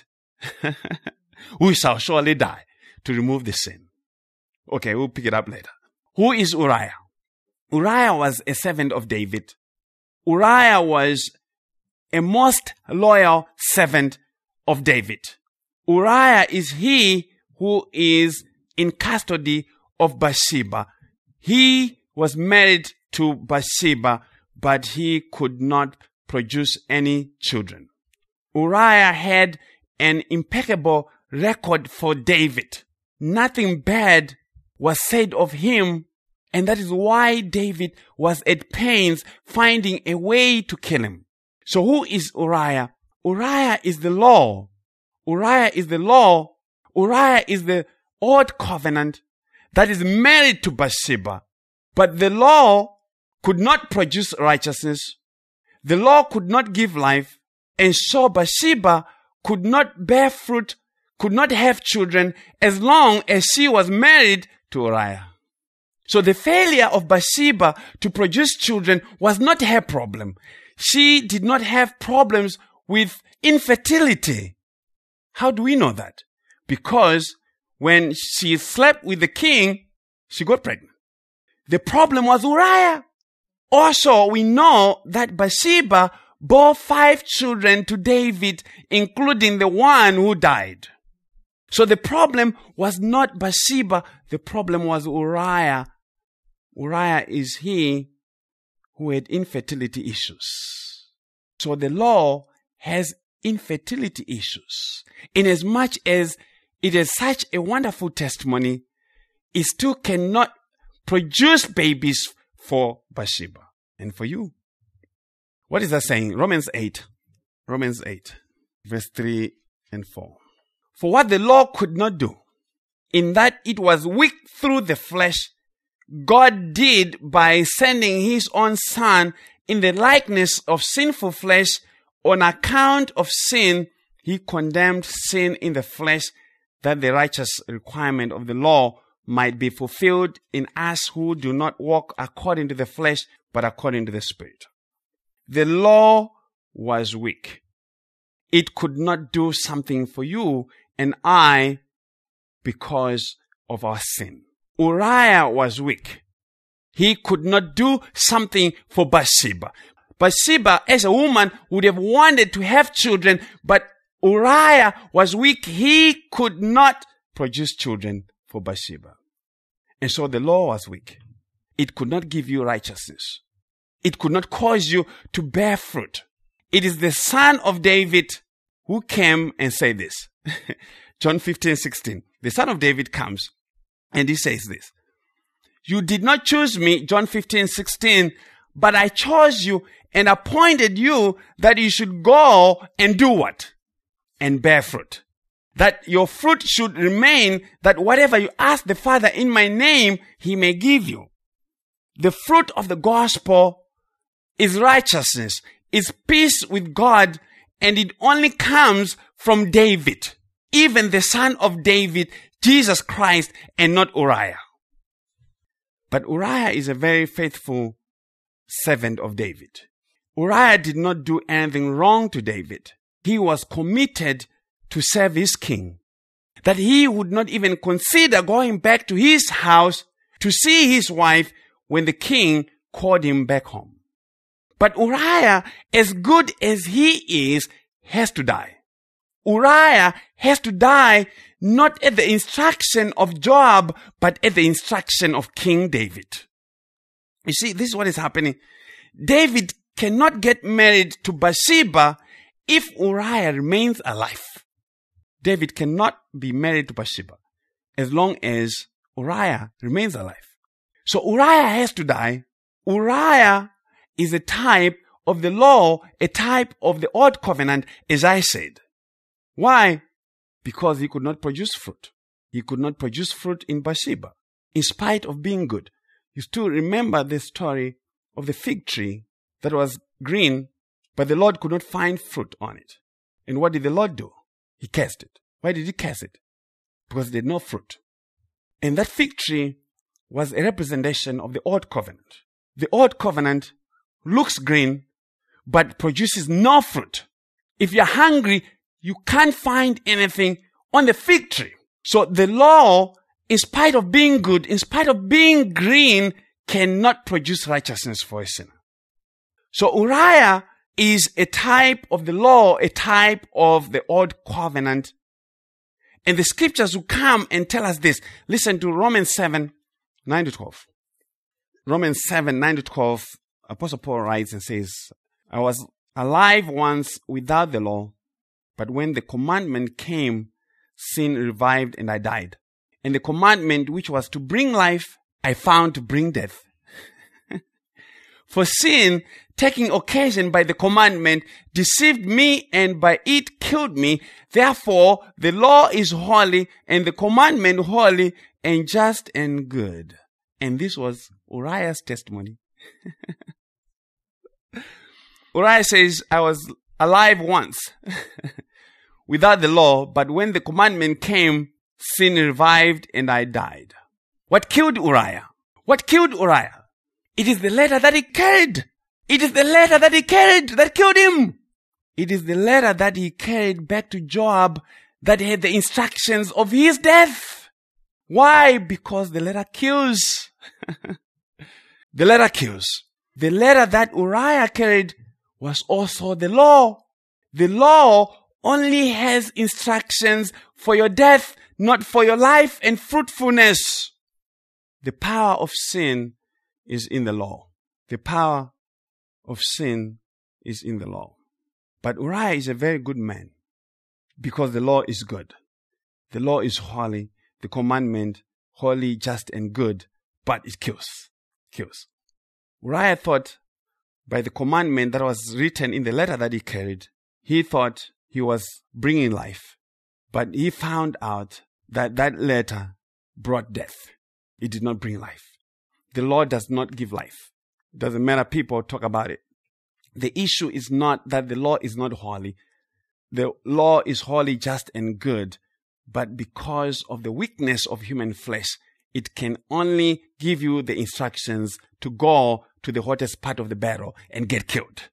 who shall surely die to remove the sin. Okay, we'll pick it up later. Who is Uriah? Uriah was a servant of David. Uriah was a most loyal servant of David. Uriah is he who is in custody of Bathsheba. He was married to Bathsheba, but he could not produce any children. Uriah had an impeccable record for David. Nothing bad was said of him, and that is why David was at pains finding a way to kill him. So who is Uriah? Uriah is the law. Uriah is the law. Uriah is the old covenant that is married to Bathsheba. But the law could not produce righteousness. The law could not give life. And so Bathsheba could not bear fruit, could not have children as long as she was married to Uriah. So the failure of Bathsheba to produce children was not her problem. She did not have problems with infertility. How do we know that? Because when she slept with the king, she got pregnant. The problem was Uriah. Also, we know that Bathsheba bore five children to David, including the one who died. So the problem was not Bathsheba. The problem was Uriah. Uriah is he who had infertility issues. So the law has infertility issues. In as much as it is such a wonderful testimony, it still cannot produce babies for Bathsheba and for you. What is that saying? Romans eight. Romans eight, verse three and four. For what the law could not do, in that it was weak through the flesh, God did by sending his own Son in the likeness of sinful flesh. On account of sin, he condemned sin in the flesh, that the righteous requirement of the law might be fulfilled in us who do not walk according to the flesh, but according to the Spirit. The law was weak. It could not do something for you and I because of our sin. Uriah was weak. He could not do something for Bathsheba. Bathsheba, as a woman, would have wanted to have children, but Uriah was weak. He could not produce children for Bathsheba. And so the law was weak. It could not give you righteousness. It could not cause you to bear fruit. It is the Son of David who came and said this. John fifteen sixteen. The Son of David comes and he says this. You did not choose me, John fifteen sixteen, but I chose you and appointed you that you should go and do what? And bear fruit. That your fruit should remain, that whatever you ask the Father in my name, he may give you. The fruit of the gospel is righteousness, is peace with God, and it only comes from David, even the son of David, Jesus Christ, and not Uriah. But Uriah is a very faithful servant of David. Uriah did not do anything wrong to David. He was committed to serve his king, that he would not even consider going back to his house to see his wife when the king called him back home. But Uriah, as good as he is, has to die. Uriah has to die not at the instruction of Joab, but at the instruction of King David. You see, this is what is happening. David cannot get married to Bathsheba if Uriah remains alive. David cannot be married to Bathsheba as long as Uriah remains alive. So Uriah has to die. Uriah is a type of the law, a type of the old covenant, as I said. Why? Because he could not produce fruit. He could not produce fruit in Bathsheba, in spite of being good. You still remember the story of the fig tree that was green, but the Lord could not find fruit on it. And what did the Lord do? He cursed it. Why did he curse it? Because there had no fruit. And that fig tree was a representation of the old covenant. The old covenant looks green, but produces no fruit. If you're hungry, you can't find anything on the fig tree. So the law, in spite of being good, in spite of being green, cannot produce righteousness for a sinner. So Uriah is a type of the law, a type of the old covenant. And the scriptures will come and tell us this. Listen to Romans seven, nine to twelve. Romans seven, nine to twelve, Apostle Paul writes and says, I was alive once without the law, but when the commandment came, sin revived and I died. And the commandment which was to bring life, I found to bring death. For sin, taking occasion by the commandment, deceived me and by it killed me. Therefore, the law is holy and the commandment holy and just and good. And this was Uriah's testimony. Uriah says, I was alive once without the law, but when the commandment came, sin revived and I died. What killed Uriah? What killed Uriah? It is the letter that he carried. It is the letter that he carried that killed him. It is the letter that he carried back to Joab that had the instructions of his death. Why? Because the letter kills. The letter kills. The letter that Uriah carried was also the law. The law only has instructions for your death, not for your life and fruitfulness. The power of sin is in the law. The power of sin is in the law. But Uriah is a very good man because the law is good. The law is holy. The commandment, holy, just, and good, but it kills. Kills. Uriah thought by the commandment that was written in the letter that he carried, he thought he was bringing life. But he found out that that letter brought death. It did not bring life. The law does not give life. It doesn't matter people talk about it. The issue is not that the law is not holy. The law is holy, just, and good. But because of the weakness of human flesh, it can only give you the instructions to go to the hottest part of the battle and get killed.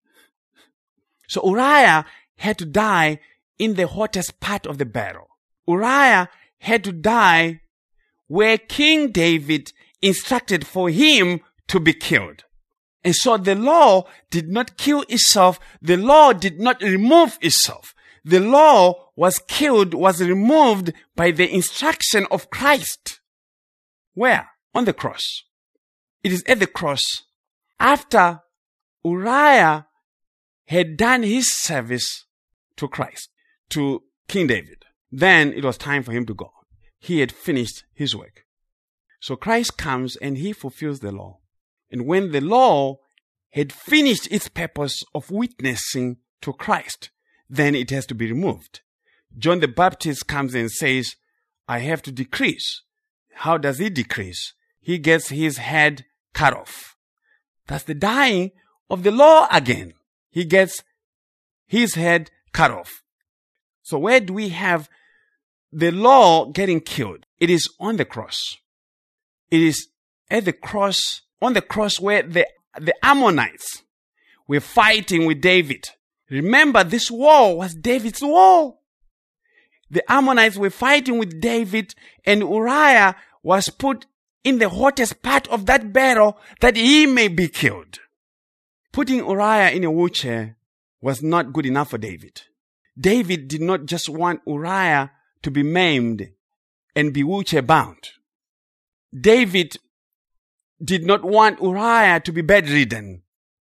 So Uriah had to die in the hottest part of the battle. Uriah had to die where King David instructed for him to be killed. And so the law did not kill itself. The law did not remove itself. The law was killed, was removed by the instruction of Christ. Where? On the cross. It is at the cross. After Uriah had done his service to Christ, to King David, then it was time for him to go. He had finished his work. So Christ comes and he fulfills the law. And when the law had finished its purpose of witnessing to Christ, then it has to be removed. John the Baptist comes and says, I have to decrease. How does he decrease? He gets his head cut off. That's the dying of the law again. He gets his head cut off. So where do we have the law getting killed? It is on the cross. It is at the cross, on the cross where the, the Ammonites were fighting with David. Remember, this war was David's war. The Ammonites were fighting with David, and Uriah was put in the hottest part of that battle that he may be killed. Putting Uriah in a wheelchair was not good enough for David. David did not just want Uriah to be maimed and be wheelchair bound. David did not want Uriah to be bedridden.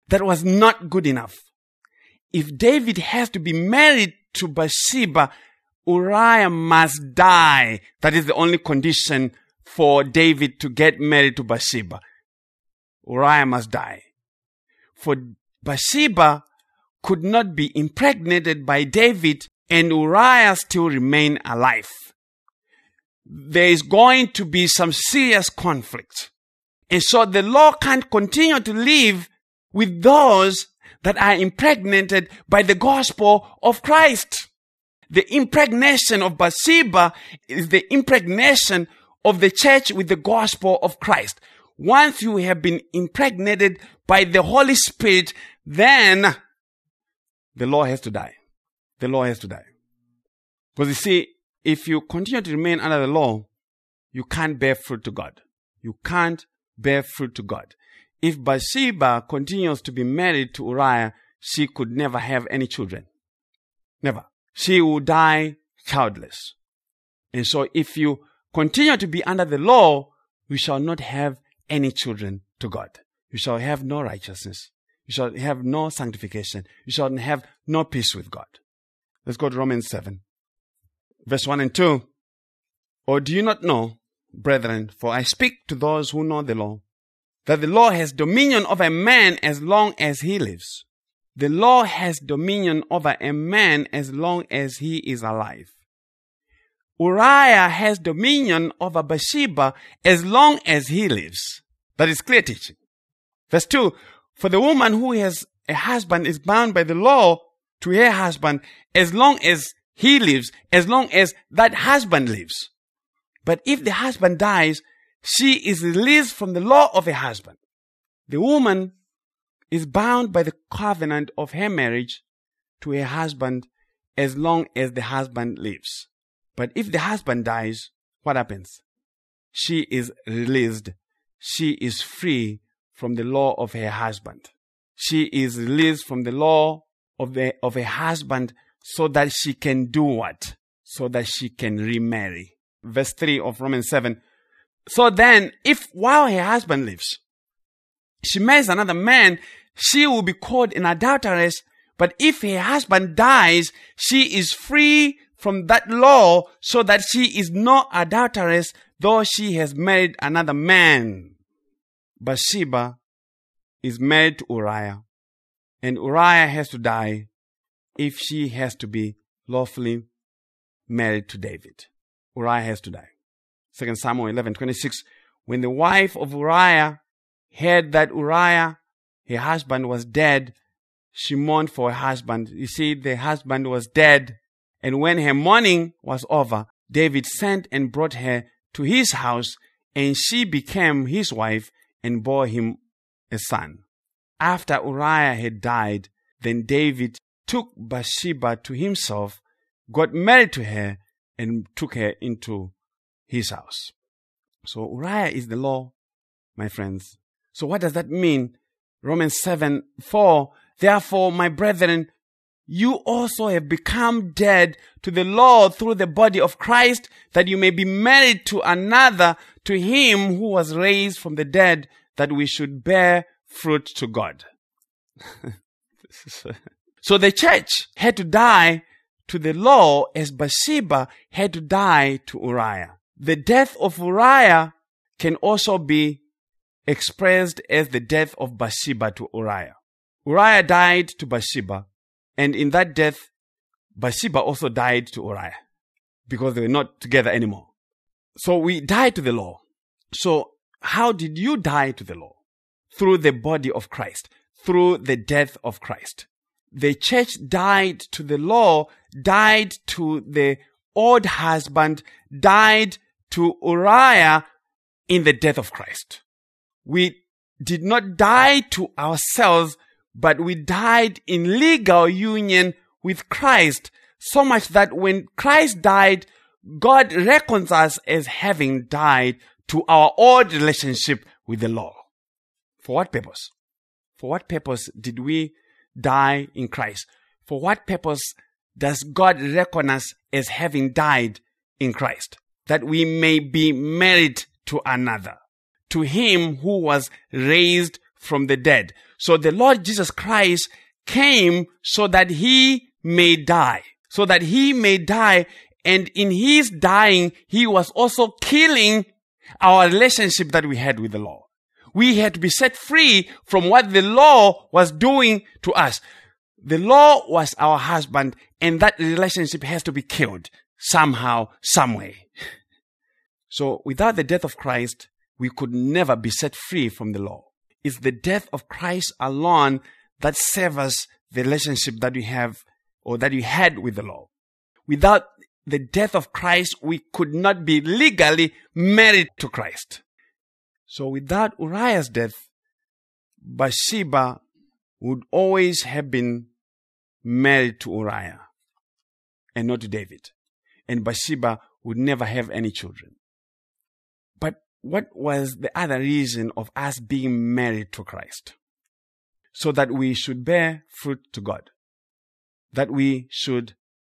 that was not good enough. If David has to be married to Bathsheba, Uriah must die. That is the only condition for David to get married to Bathsheba. Uriah must die. For Bathsheba could not be impregnated by David and Uriah still remain alive. There is going to be some serious conflict. And so the law can't continue to live with those that are impregnated by the gospel of Christ. The impregnation of Bathsheba is the impregnation of the church with the gospel of Christ. Once you have been impregnated by the Holy Spirit, then the law has to die. The law has to die. Because you see, if you continue to remain under the law, you can't bear fruit to God. You can't bear fruit to God. If Bathsheba continues to be married to Uriah, she could never have any children. Never. She will die childless. And so if you continue to be under the law, you shall not have any children to God. You shall have no righteousness. You shall have no sanctification. You shall have no peace with God. Let's go to Romans seven. Verse one and two. Or do you not know, brethren, for I speak to those who know the law, that the law has dominion over a man as long as he lives. The law has dominion over a man as long as he is alive. Uriah has dominion over Bathsheba as long as he lives. That is clear teaching. Verse two. For the woman who has a husband is bound by the law to her husband as long as he lives, as long as that husband lives. But if the husband dies, she is released from the law of her husband. The woman is bound by the covenant of her marriage to her husband as long as the husband lives. But if the husband dies, what happens? She is released. She is free from the law of her husband. She is released from the law of, the, of her husband so that she can do what? So that she can remarry. Verse three of Romans seven. So then, if while her husband lives, she marries another man, she will be called an adulteress. But if her husband dies, she is free from that law so that she is no adulteress, though she has married another man. Bathsheba is married to Uriah, and Uriah has to die if she has to be lawfully married to David. Uriah has to die. Second Samuel eleven twenty-six. When the wife of Uriah heard that Uriah, her husband, was dead, she mourned for her husband. You see, the husband was dead. And when her mourning was over, David sent and brought her to his house, and she became his wife and bore him a son. After Uriah had died, then David took Bathsheba to himself, got married to her, and took her into his house. So Uriah is the law, my friends. So what does that mean? Romans seven four. Therefore, my brethren, you also have become dead to the law through the body of Christ, that you may be married to another, to him who was raised from the dead, that we should bear fruit to God. So the church had to die to the law as Bathsheba had to die to Uriah. The death of Uriah can also be expressed as the death of Bathsheba to Uriah. Uriah died to Bathsheba, and in that death, Bathsheba also died to Uriah because they were not together anymore. So we died to the law. So how did you die to the law? Through the body of Christ, through the death of Christ. The church died to the law, died to the old husband, died to Uriah in the death of Christ. We did not die to ourselves, but we died in legal union with Christ, so much that when Christ died, God reckons us as having died to our old relationship with the law. For what purpose? For what purpose did we die in Christ? For what purpose does God reckon us as having died in Christ? That we may be married to another, to him who was raised from the dead. So the Lord Jesus Christ came so that he may die. So that he may die. And in his dying, he was also killing our relationship that we had with the law. We had to be set free from what the law was doing to us. The law was our husband, and that relationship has to be killed somehow, some way. So without the death of Christ, we could never be set free from the law. It's the death of Christ alone that severs the relationship that we have or that we had with the law. Without the death of Christ, we could not be legally married to Christ. So without Uriah's death, Bathsheba would always have been married to Uriah and not to David. And Bathsheba would never have any children. But what was the other reason of us being married to Christ? So that we should bear fruit to God. That we should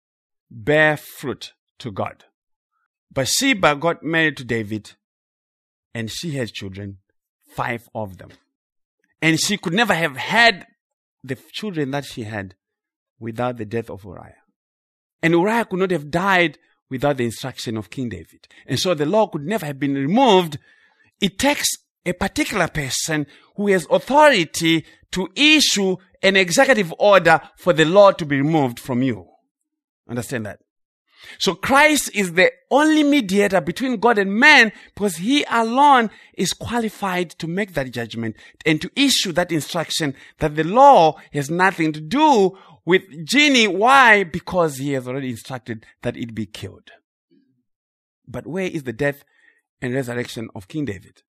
bear fruit to God. Bathsheba got married to David, and she had children, five of them. And she could never have had the children that she had without the death of Uriah. And Uriah could not have died without the instruction of King David. And so the law could never have been removed. It takes a particular person who has authority to issue an executive order for the law to be removed from you. Understand that? So Christ is the only mediator between God and man, because he alone is qualified to make that judgment and to issue that instruction that the law has nothing to do with Ginny. Why? Because he has already instructed that it be killed. But where is the death and resurrection of King David?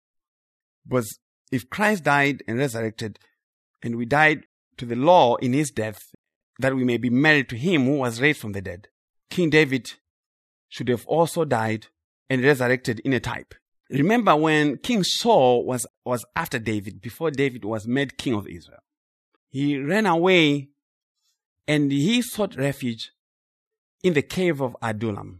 Because if Christ died and resurrected, and we died to the law in his death, that we may be married to him who was raised from the dead, King David should have also died and resurrected in a type. Remember when King Saul was, was after David, before David was made king of Israel. He ran away and he sought refuge in the cave of Adullam.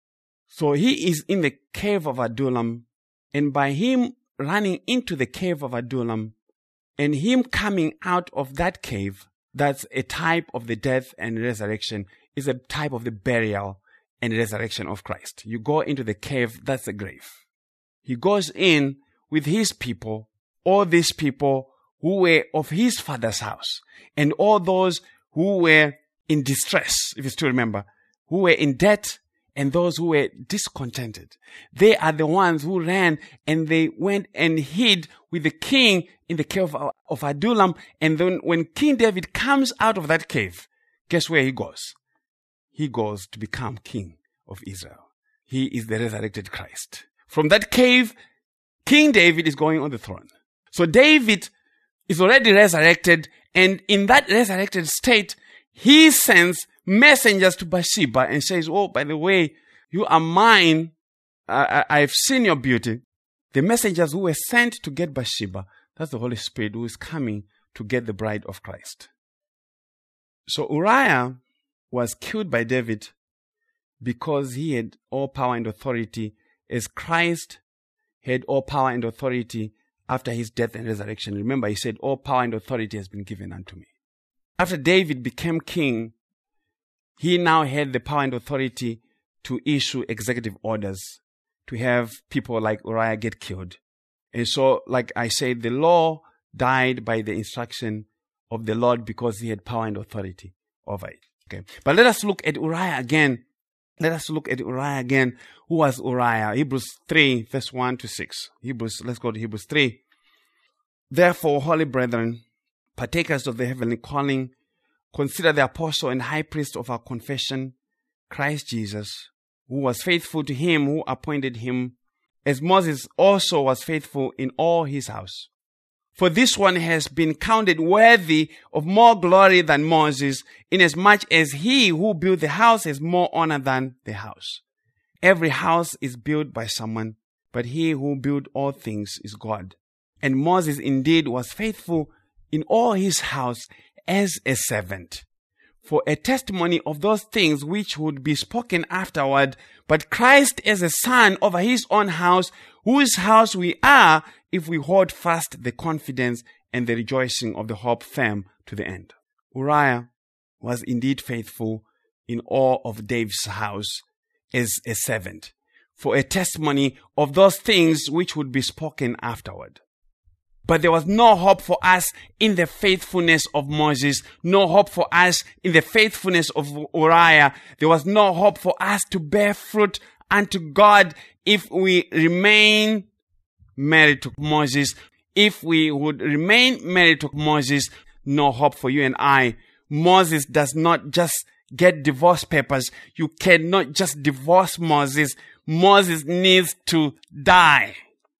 So he is in the cave of Adullam, and by him running into the cave of Adullam and him coming out of that cave, that's a type of the death and resurrection, is a type of the burial and resurrection of Christ. You go into the cave, that's a grave. He goes in with his people, all these people who were of his father's house, and all those who were in distress, if you still remember, who were in debt, and those who were discontented. They are the ones who ran and they went and hid with the king in the cave of, of Adullam. And then when King David comes out of that cave, guess where he goes? He goes to become king of Israel. He is the resurrected Christ. From that cave, King David is going on the throne. So David is already resurrected, and in that resurrected state, he sends messengers to Bathsheba and says, oh, by the way, you are mine. I, I, I've seen your beauty. The messengers who were sent to get Bathsheba, that's the Holy Spirit who is coming to get the bride of Christ. So Uriah was killed by David because he had all power and authority, as Christ had all power and authority after his death and resurrection. Remember, he said, all power and authority has been given unto me. After David became king, he now had the power and authority to issue executive orders to have people like Uriah get killed. And so, like I said, the law died by the instruction of the Lord because he had power and authority over it. Okay. But let us look at Uriah again. Let us look at Uriah again. Who was Uriah? Hebrews three, verse one to six. Hebrews, let's go to Hebrews three. Therefore, holy brethren, partakers of the heavenly calling, consider the apostle and high priest of our confession, Christ Jesus, who was faithful to him who appointed him, as Moses also was faithful in all his house. For this one has been counted worthy of more glory than Moses, inasmuch as he who built the house has more honor than the house. Every house is built by someone, but he who built all things is God. And Moses indeed was faithful in all his house as a servant, for a testimony of those things which would be spoken afterward, but Christ as a son over his own house, whose house we are, if we hold fast the confidence and the rejoicing of the hope firm to the end. Uriah was indeed faithful in all of David's house as a servant, for a testimony of those things which would be spoken afterward. But there was no hope for us in the faithfulness of Moses, no hope for us in the faithfulness of Uriah. There was no hope for us to bear fruit unto God if we remain married to Moses. If we would remain married to Moses, no hope for you and I. Moses does not just get divorce papers. You cannot just divorce Moses. Moses needs to die.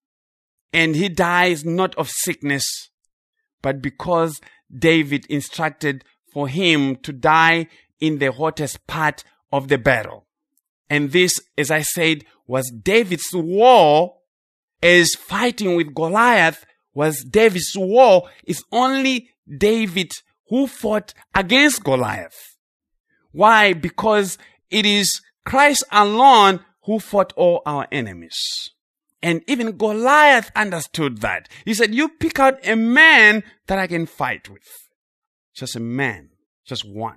And he dies not of sickness, but because David instructed for him to die in the hottest part of the battle. And this, as I said, was David's war, as fighting with Goliath was David's war. It's only David who fought against Goliath. Why? Because it is Christ alone who fought all our enemies. And even Goliath understood that. He said, you pick out a man that I can fight with. Just a man. Just one.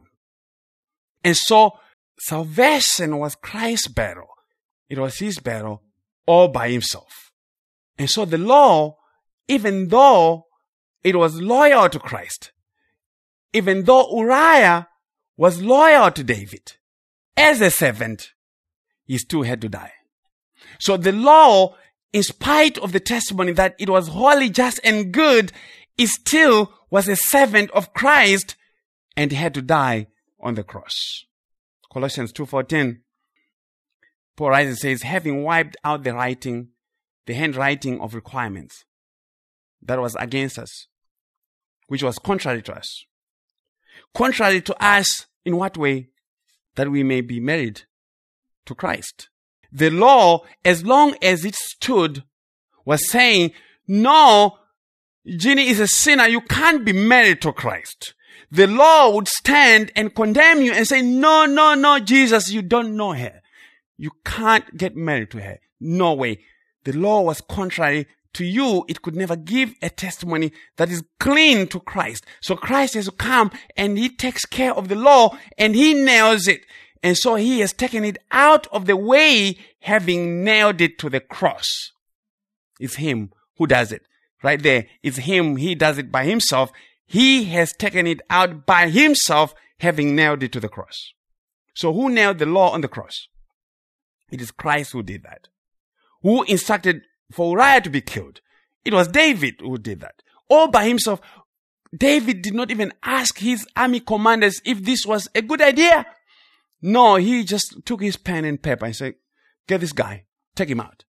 And so, salvation was Christ's battle. It was his battle all by himself. And so the law, even though it was loyal to Christ, even though Uriah was loyal to David, as a servant, he still had to die. So the law, in spite of the testimony that it was holy, just, and good, it still was a servant of Christ and he had to die on the cross. Colossians two fourteen, Paul writes and says, having wiped out the writing, the handwriting of requirements that was against us, which was contrary to us. Contrary to us in what way? That we may be married to Christ. The law, as long as it stood, was saying, no, Ginny is a sinner. You can't be married to Christ. The law would stand and condemn you and say, no, no, no, Jesus, you don't know her. You can't get married to her. No way. The law was contrary to you. It could never give a testimony that is clean to Christ. So Christ has to come and he takes care of the law and he nails it. And so he has taken it out of the way, having nailed it to the cross. It's him who does it. Right there. It's him. He does it by himself. He has taken it out by himself, having nailed it to the cross. So who nailed the law on the cross? It is Christ who did that. Who instructed for Uriah to be killed? It was David who did that. All by himself. David did not even ask his army commanders if this was a good idea. No, he just took his pen and paper and said, get this guy, take him out.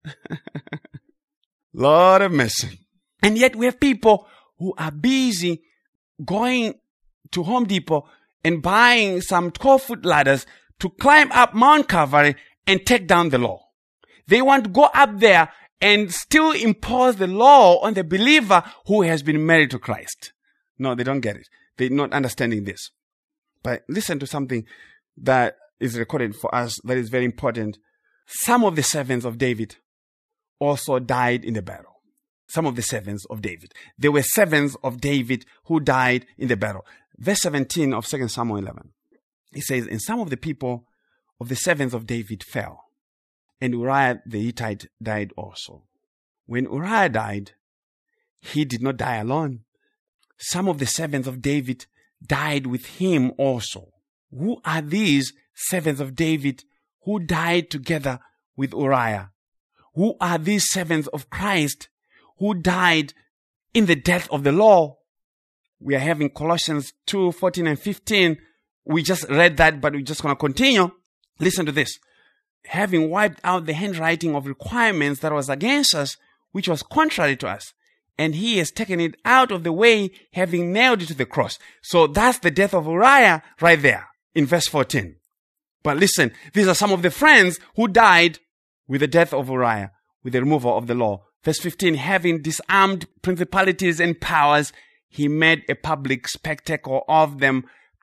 Lord of mercy. And yet we have people who are busy going to Home Depot and buying some twelve-foot ladders to climb up Mount Calvary and take down the law. They want to go up there and still impose the law on the believer who has been married to Christ. No, they don't get it. They're not understanding this. But listen to something that is recorded for us that is very important. Some of the servants of David also died in the battle. Some of the servants of David. There were servants of David who died in the battle. Verse seventeen of Second Samuel eleven. It says, and some of the people of the servants of David fell, and Uriah the Hittite died also. When Uriah died, he did not die alone. Some of the servants of David died with him also. Who are these servants of David who died together with Uriah? Who are these servants of Christ who died in the death of the law? We are having Colossians two fourteen and fifteen. We just read that, but we're just going to continue. Listen to this. Having wiped out the handwriting of requirements that was against us, which was contrary to us, and he has taken it out of the way, having nailed it to the cross. So that's the death of Uriah right there in verse fourteen. But listen, these are some of the friends who died with the death of Uriah, with the removal of the law. Verse fifteen, having disarmed principalities and powers, he made a public spectacle of them,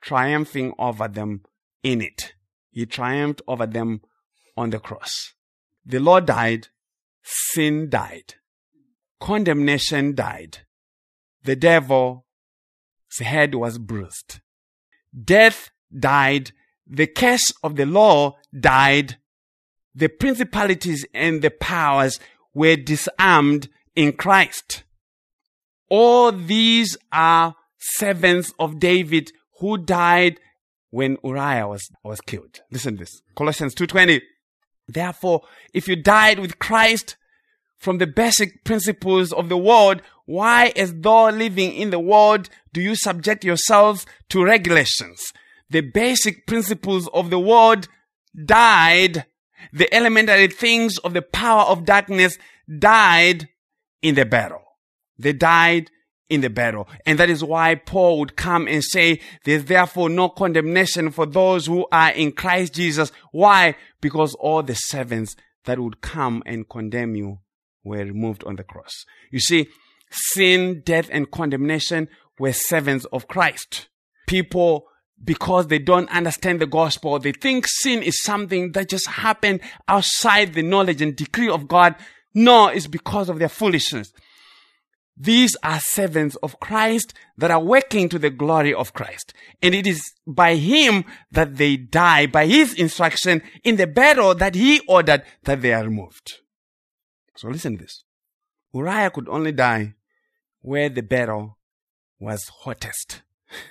triumphing over them in it. He triumphed over them on the cross. The Lord died. Sin died. Condemnation died. The devil's head was bruised. Death died. The curse of the law died. The principalities and the powers were disarmed in Christ. All these are servants of David who died when Uriah was, was killed. Listen to this. Colossians two twenty. Therefore, if you died with Christ from the basic principles of the world, why, as though living in the world, do you subject yourselves to regulations? The basic principles of the world died. The elementary things of the power of darkness died in the battle. They died in the battle. And that is why Paul would come and say, there's therefore no condemnation for those who are in Christ Jesus. Why? Because all the servants that would come and condemn you were removed on the cross. You see, sin, death, and condemnation were servants of Christ. People, because they don't understand the gospel, they think sin is something that just happened outside the knowledge and decree of God. No, it's because of their foolishness. These are servants of Christ that are working to the glory of Christ. And it is by Him that they die, by His instruction in the battle that He ordered that they are removed. So listen to this. Uriah could only die where the battle was hottest.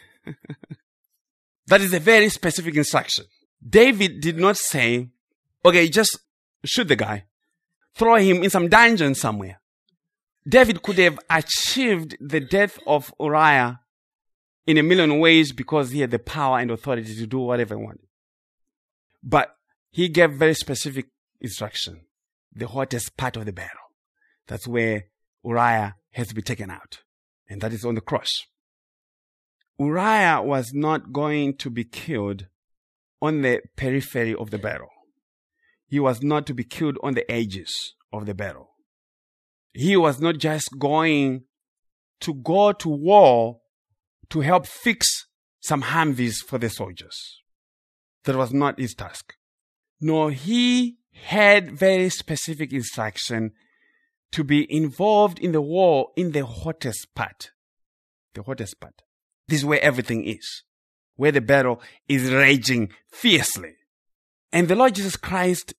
That is a very specific instruction. David did not say, okay, just shoot the guy, throw him in some dungeon somewhere. David could have achieved the death of Uriah in a million ways because he had the power and authority to do whatever he wanted. But he gave very specific instruction. The hottest part of the battle. That's where Uriah has to be taken out. And that is on the cross. Uriah was not going to be killed on the periphery of the battle. He was not to be killed on the edges of the battle. He was not just going to go to war to help fix some Humvees for the soldiers. That was not his task. No, he had very specific instruction to be involved in the war in the hottest part. The hottest part. This is where everything is. Where the battle is raging fiercely. And the Lord Jesus Christ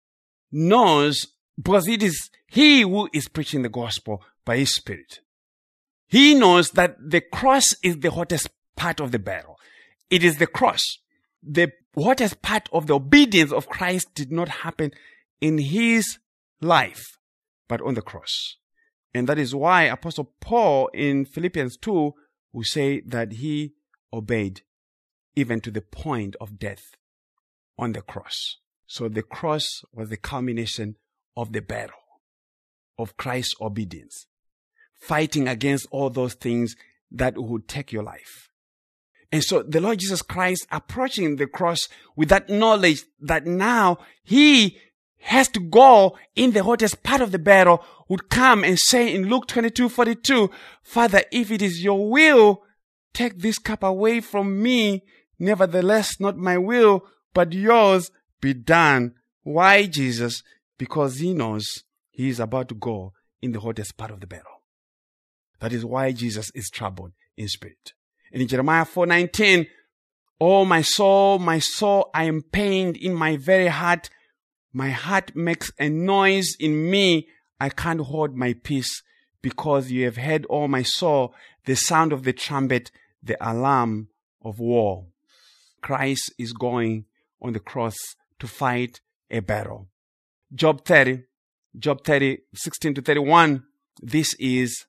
knows, because it is He who is preaching the gospel by His Spirit. He knows that the cross is the hottest part of the battle. It is the cross. The hottest part of the obedience of Christ did not happen in His life, but on the cross. And that is why Apostle Paul in Philippians two will say that he obeyed even to the point of death on the cross. So the cross was the culmination of the battle of Christ's obedience, fighting against all those things that would take your life. And so the Lord Jesus Christ approaching the cross with that knowledge that now He has to go in the hottest part of the battle, would come and say in Luke twenty-two forty-two, Father, if it is your will, take this cup away from me. Nevertheless, not my will, but yours be done. Why, Jesus? Because He knows He is about to go in the hottest part of the battle. That is why Jesus is troubled in spirit. And in Jeremiah four nineteen, oh, my soul, my soul, I am pained in my very heart. My heart makes a noise in me. I can't hold my peace because you have heard, all my soul, the sound of the trumpet, the alarm of war. Christ is going on the cross to fight a battle. Job thirty, Job thirty, sixteen to thirty-one. This is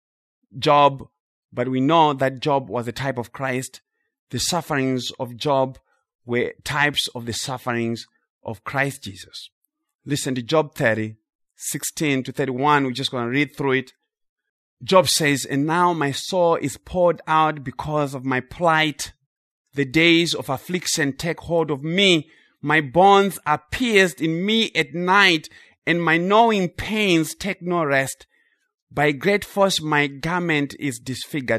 Job, but we know that Job was a type of Christ. The sufferings of Job were types of the sufferings of Christ Jesus. Listen to Job thirty, sixteen to thirty-one. We're just going to read through it. Job says, and now my soul is poured out because of my plight. The days of affliction take hold of me. My bonds are pierced in me at night, and my gnawing pains take no rest. By great force my garment is disfigured,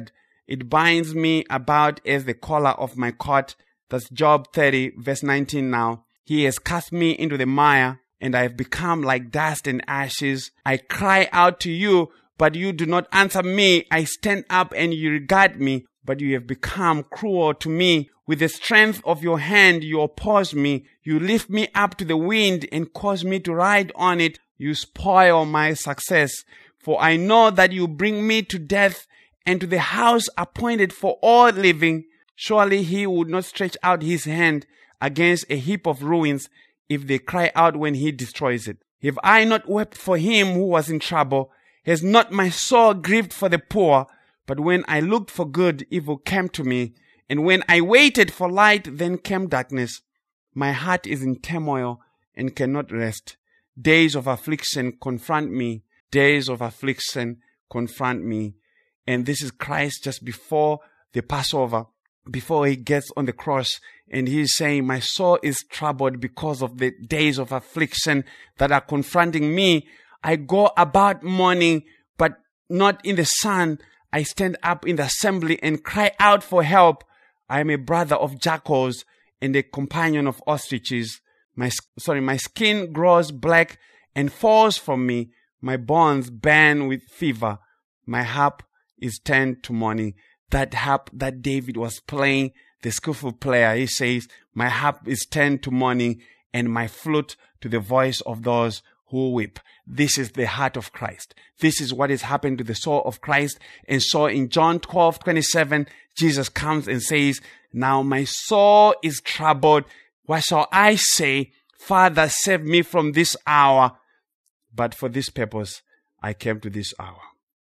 It binds me about as the collar of my coat. That's Job thirty, verse nineteen now. He has cast me into the mire, and I have become like dust and ashes. I cry out to you, but you do not answer me. I stand up and you regard me, but you have become cruel to me. With the strength of your hand you oppose me. You lift me up to the wind and cause me to ride on it. You spoil my success. For I know that you bring me to death and to the house appointed for all living. Surely he would not stretch out his hand against a heap of ruins if they cry out when he destroys it. Have I not wept for him who was in trouble? Has not my soul grieved for the poor? But when I looked for good, evil came to me. And when I waited for light, then came darkness. My heart is in turmoil and cannot rest. Days of affliction confront me. Days of affliction confront me. And this is Christ just before the Passover, before he gets on the cross. And he's saying, my soul is troubled because of the days of affliction that are confronting me. I go about mourning, but not in the sun. I stand up in the assembly and cry out for help. I am a brother of jackals and a companion of ostriches. My, sorry, my skin grows black and falls from me. My bones burn with fever. My harp is turned to mourning. That harp that David was playing, the skillful player, he says, my harp is turned to mourning and my flute to the voice of those who weep. This is the heart of Christ. This is what has happened to the soul of Christ. And so in John twelve twenty-seven, Jesus comes and says, now my soul is troubled. What shall I say? Father, save me from this hour. But for this purpose, I came to this hour.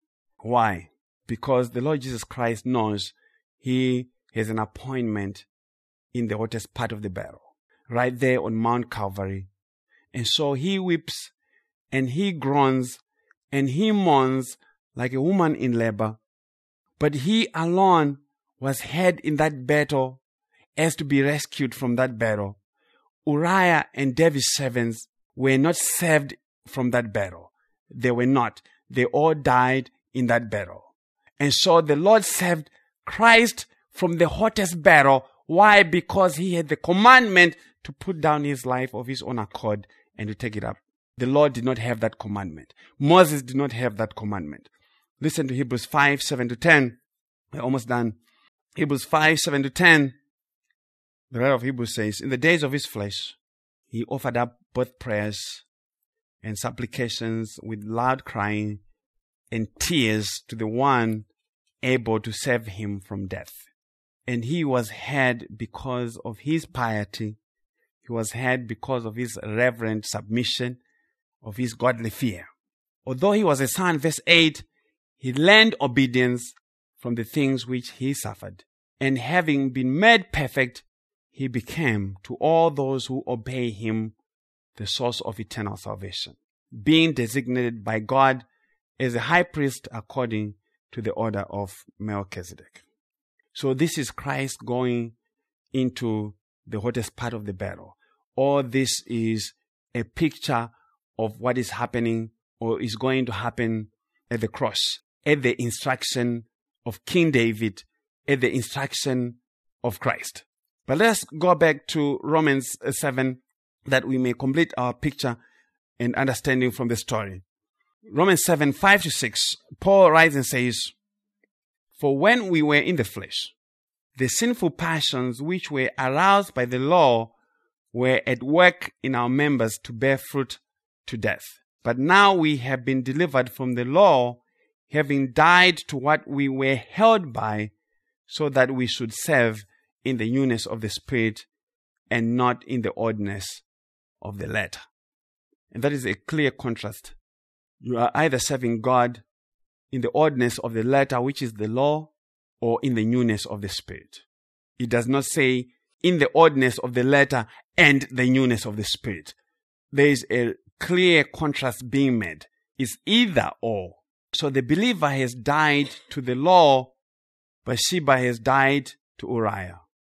Why? Because the Lord Jesus Christ knows he has an appointment in the hottest part of the battle, right there on Mount Calvary. And so he weeps and he groans and he mourns like a woman in labor. But he alone was head in that battle as to be rescued from that battle. Uriah and David's servants were not saved from that battle. They were not. They all died in that battle. And so the Lord saved Christ from the hottest battle. Why? Because he had the commandment to put down his life of his own accord and to take it up. The Lord did not have that commandment. Moses did not have that commandment. Listen to Hebrews five, seven to ten. We're almost done. Hebrews five, seven to ten. The writer of Hebrews says, in the days of his flesh, he offered up both prayers and supplications with loud crying and tears to the one able to save him from death. And he was heard because of his piety. He was heard because of his reverent submission, of his godly fear. Although he was a son, verse eight, he learned obedience from the things which he suffered. And having been made perfect, he became to all those who obey him the source of eternal salvation, being designated by God as a high priest according to the order of Melchizedek. So this is Christ going into the hottest part of the battle. All this is a picture of what is happening or is going to happen at the cross, at the instruction of King David, at the instruction of Christ. But let's go back to Romans seven, that we may complete our picture and understanding from the story. Romans seven, five to six, Paul writes and says, for when we were in the flesh, the sinful passions which were aroused by the law were at work in our members to bear fruit to death. But now we have been delivered from the law, having died to what we were held by, so that we should serve in the newness of the Spirit and not in the oldness of the letter. And that is a clear contrast. You are either serving God in the oldness of the letter, which is the law, or in the newness of the Spirit. It does not say in the oldness of the letter and the newness of the Spirit. There is a clear contrast being made. It's either or. So the believer has died to the law, Bathsheba has died to Uriah.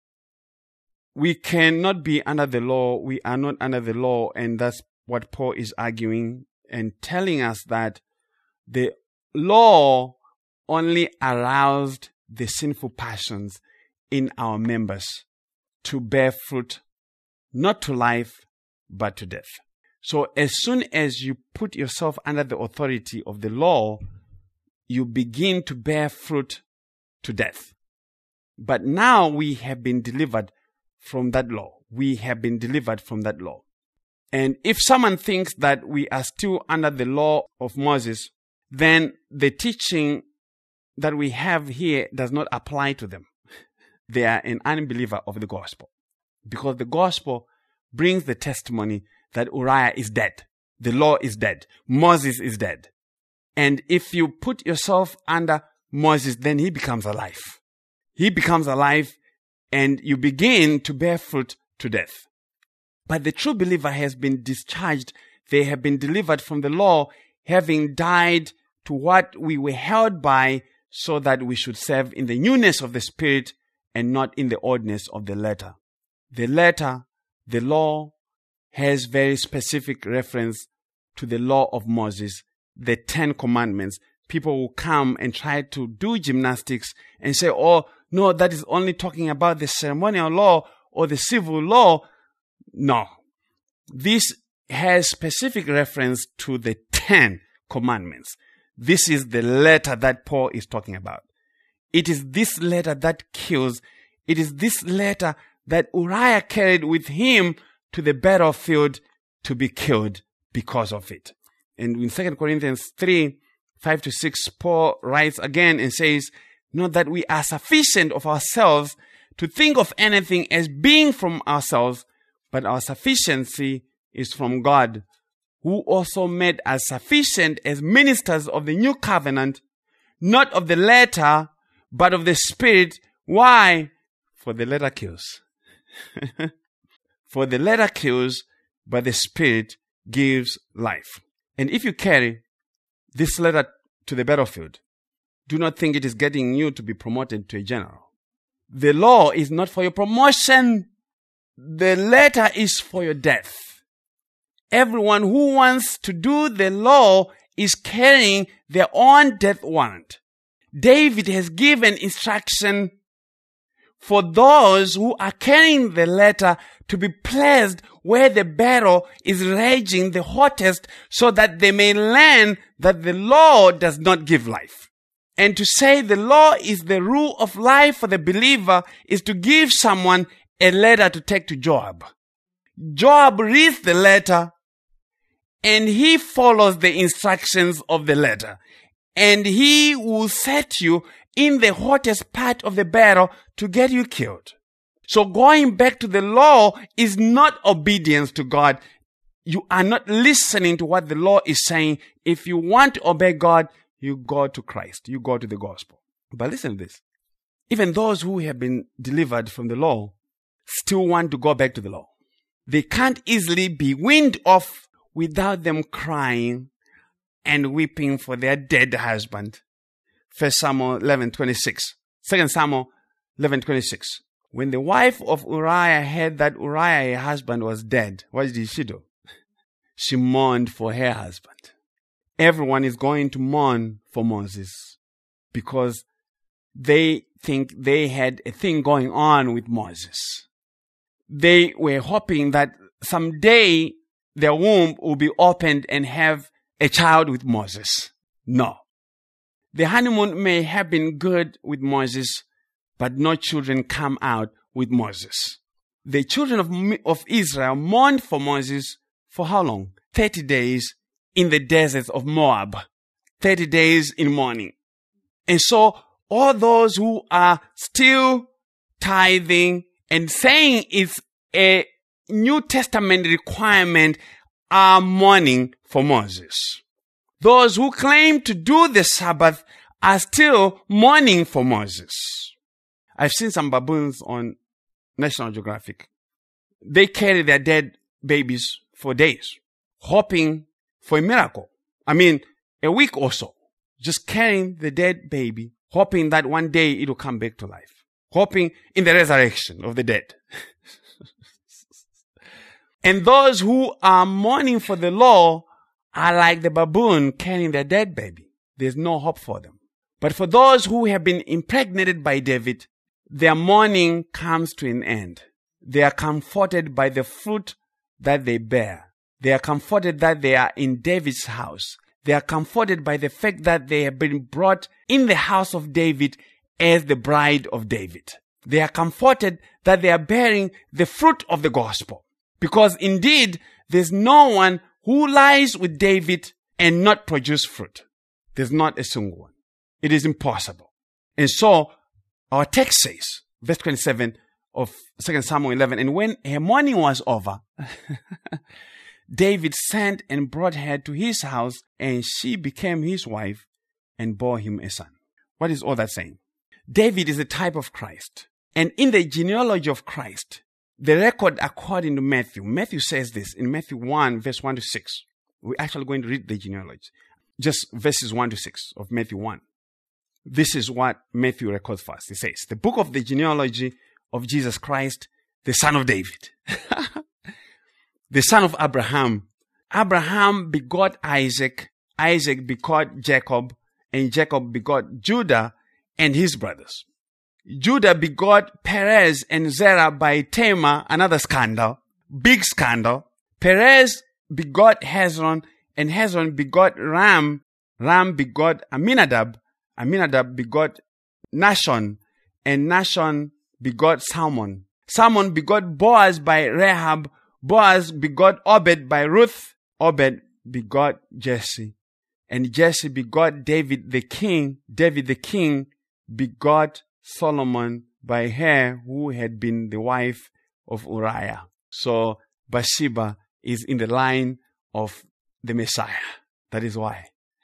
We cannot be under the law. We are not under the law. And that's what Paul is arguing and telling us, that the law only aroused the sinful passions in our members to bear fruit, not to life, but to death. So as soon as you put yourself under the authority of the law, you begin to bear fruit to death. But now we have been delivered from that law. We have been delivered from that law. And if someone thinks that we are still under the law of Moses, then the teaching that we have here does not apply to them. They are an unbeliever of the gospel. Because the gospel brings the testimony that Uriah is dead. The law is dead. Moses is dead. And if you put yourself under Moses, then he becomes alive. He becomes alive and you begin to bear fruit to death. But the true believer has been discharged. They have been delivered from the law, having died to what we were held by, so that we should serve in the newness of the Spirit and not in the oldness of the letter. The letter, the law, has very specific reference to the law of Moses, the Ten Commandments. People will come and try to do gymnastics and say, oh, no, that is only talking about the ceremonial law or the civil law. No. This has specific reference to the Ten Commandments. This is the letter that Paul is talking about. It is this letter that kills. It is this letter that Uriah carried with him to the battlefield to be killed because of it. And in Second Corinthians three, five to six, Paul writes again and says, not that we are sufficient of ourselves to think of anything as being from ourselves, but our sufficiency is from God, who also made us sufficient as ministers of the new covenant, not of the letter, but of the Spirit. Why? For the letter kills. For the letter kills, but the Spirit gives life. And if you carry this letter to the battlefield, do not think it is getting you to be promoted to a general. The law is not for your promotion. The letter is for your death. Everyone who wants to do the law is carrying their own death warrant. David has given instruction for those who are carrying the letter to be placed where the battle is raging the hottest, so that they may learn that the law does not give life. And to say the law is the rule of life for the believer is to give someone a letter to take to Joab. Joab reads the letter and he follows the instructions of the letter. And he will set you in the hottest part of the battle to get you killed. So going back to the law is not obedience to God. You are not listening to what the law is saying. If you want to obey God, you go to Christ. You go to the gospel. But listen to this. Even those who have been delivered from the law still want to go back to the law. They can't easily be weaned off without them crying and weeping for their dead husband. First Samuel eleven twenty-six. Second Samuel eleven twenty-six. When the wife of Uriah heard that Uriah, her husband, was dead, what did she do? She mourned for her husband. Everyone is going to mourn for Moses because they think they had a thing going on with Moses. They were hoping that someday their womb will be opened and have a child with Moses. No. The honeymoon may have been good with Moses, but no children come out with Moses. The children of, of Israel mourned for Moses for how long? thirty days in the deserts of Moab. thirty days in mourning. And so all those who are still tithing and saying it's a New Testament requirement are mourning for Moses. Those who claim to do the Sabbath are still mourning for Moses. I've seen some baboons on National Geographic. They carry their dead babies for days, hoping for a miracle. I mean, a week or so, just carrying the dead baby, hoping that one day it will come back to life, hoping in the resurrection of the dead. And those who are mourning for the law are like the baboon carrying their dead baby. There's no hope for them. But for those who have been impregnated by David, their mourning comes to an end. They are comforted by the fruit that they bear. They are comforted that they are in David's house. They are comforted by the fact that they have been brought in the house of David as the bride of David. They are comforted that they are bearing the fruit of the gospel. Because indeed, there's no one who lies with David and not produce fruit. There's not a single one. It is impossible. And so, our text says, verse twenty-seven of Second Samuel eleven, and when her mourning was over, David sent and brought her to his house, and she became his wife and bore him a son. What is all that saying? David is a type of Christ. And in the genealogy of Christ, the record according to Matthew, Matthew says this in Matthew one, verse one to six. We're actually going to read the genealogy. Just verses one to six of Matthew one. This is what Matthew records for us. He says, the book of the genealogy of Jesus Christ, the son of David, the son of Abraham. Abraham begot Isaac, Isaac begot Jacob, and Jacob begot Judah and his brothers. Judah begot Perez and Zerah by Tamar, another scandal, big scandal. Perez begot Hezron, and Hezron begot Ram. Ram begot Aminadab. Aminadab begot Nashon, and Nashon begot Salmon. Salmon begot Boaz by Rahab. Boaz begot Obed by Ruth. Obed begot Jesse. And Jesse begot David the king. David the king begot Solomon by her who had been the wife of Uriah. So Bathsheba is in the line of the Messiah. That is why.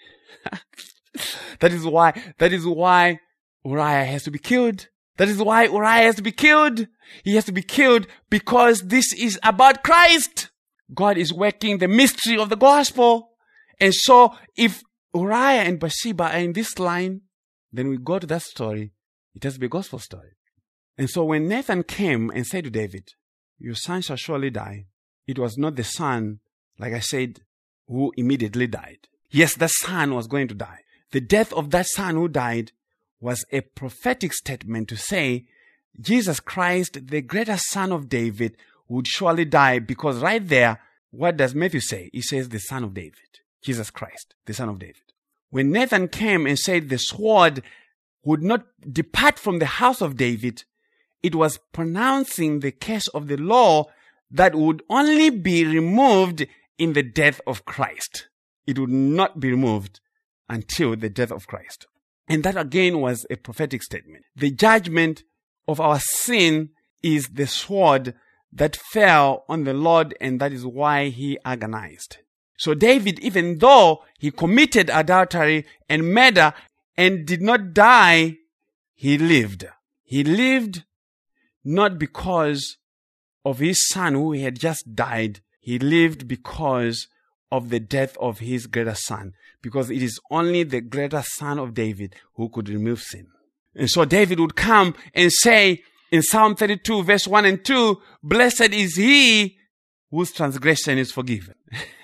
that is why. That is why Uriah has to be killed. That is why Uriah has to be killed. He has to be killed because this is about Christ. God is working the mystery of the gospel. And so if Uriah and Bathsheba are in this line, then we go to that story. It has to be a gospel story. And so when Nathan came and said to David, your son shall surely die, it was not the son, like I said, who immediately died. Yes, that son was going to die. The death of that son who died was a prophetic statement to say, Jesus Christ, the greater son of David, would surely die, because right there, what does Matthew say? He says the son of David, Jesus Christ, the son of David. When Nathan came and said the sword would not depart from the house of David, it was pronouncing the case of the law that would only be removed in the death of Christ. It would not be removed until the death of Christ. And that again was a prophetic statement. The judgment of our sin is the sword that fell on the Lord, and that is why he agonized. So David, even though he committed adultery and murder and did not die, he lived. He lived not because of his son who had just died. He lived because of the death of his greater son. Because it is only the greater son of David who could remove sin. And so David would come and say in Psalm thirty-two, verse one and two, blessed is he whose transgression is forgiven.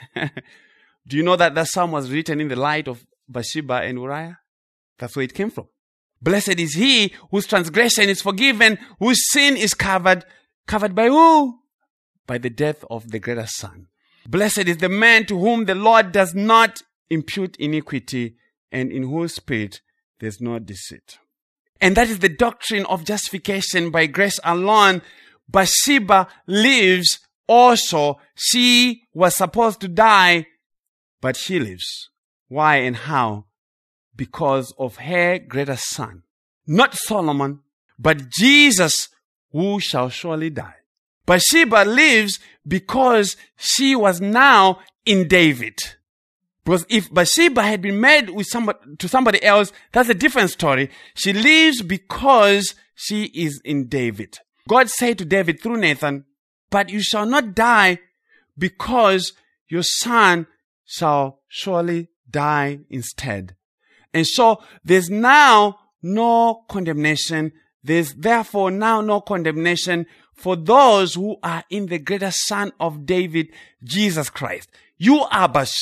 Do you know that that psalm was written in the light of Bathsheba and Uriah? That's where it came from. Blessed is he whose transgression is forgiven, whose sin is covered. Covered by who? By the death of the greater son. Blessed is the man to whom the Lord does not impute iniquity, and in whose spirit there's no deceit. And that is the doctrine of justification by grace alone. Bathsheba lives also. She was supposed to die, but she lives. Why and how? Because of her greater son. Not Solomon, but Jesus, who shall surely die. Bathsheba lives because she was now in David. Because if Bathsheba had been married with somebody, to somebody else, that's a different story. She lives because she is in David. God said to David through Nathan, but you shall not die because your son shall surely die instead. And so there's now no condemnation. There's therefore now no condemnation for those who are in the greater son of David, Jesus Christ. You are Bathsheba.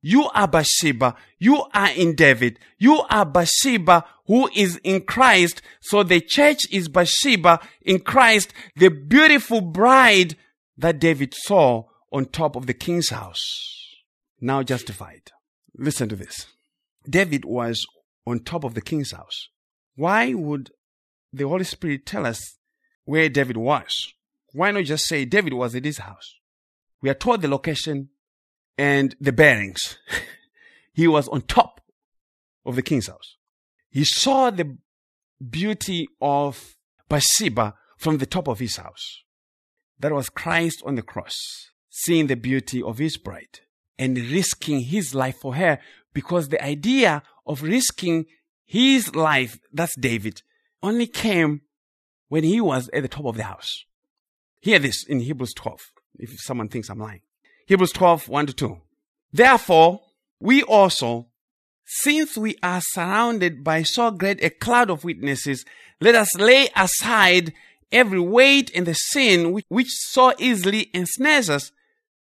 You are Bathsheba. You are in David. You are Bathsheba who is in Christ. So the church is Bathsheba in Christ, the beautiful bride that David saw on top of the king's house. Now justified. Listen to this. David was on top of the king's house. Why would the Holy Spirit tell us where David was? Why not just say David was at his house? We are told the location and the bearings. He was on top of the king's house. He saw the beauty of Bathsheba from the top of his house. That was Christ on the cross, seeing the beauty of his bride and risking his life for her, because the idea of risking his life, that's David, only came when he was at the top of the house. Hear this in Hebrews twelve, if someone thinks I'm lying. Hebrews twelve, one to two. Therefore, we also, since we are surrounded by so great a cloud of witnesses, let us lay aside every weight and the sin which, which so easily ensnares us.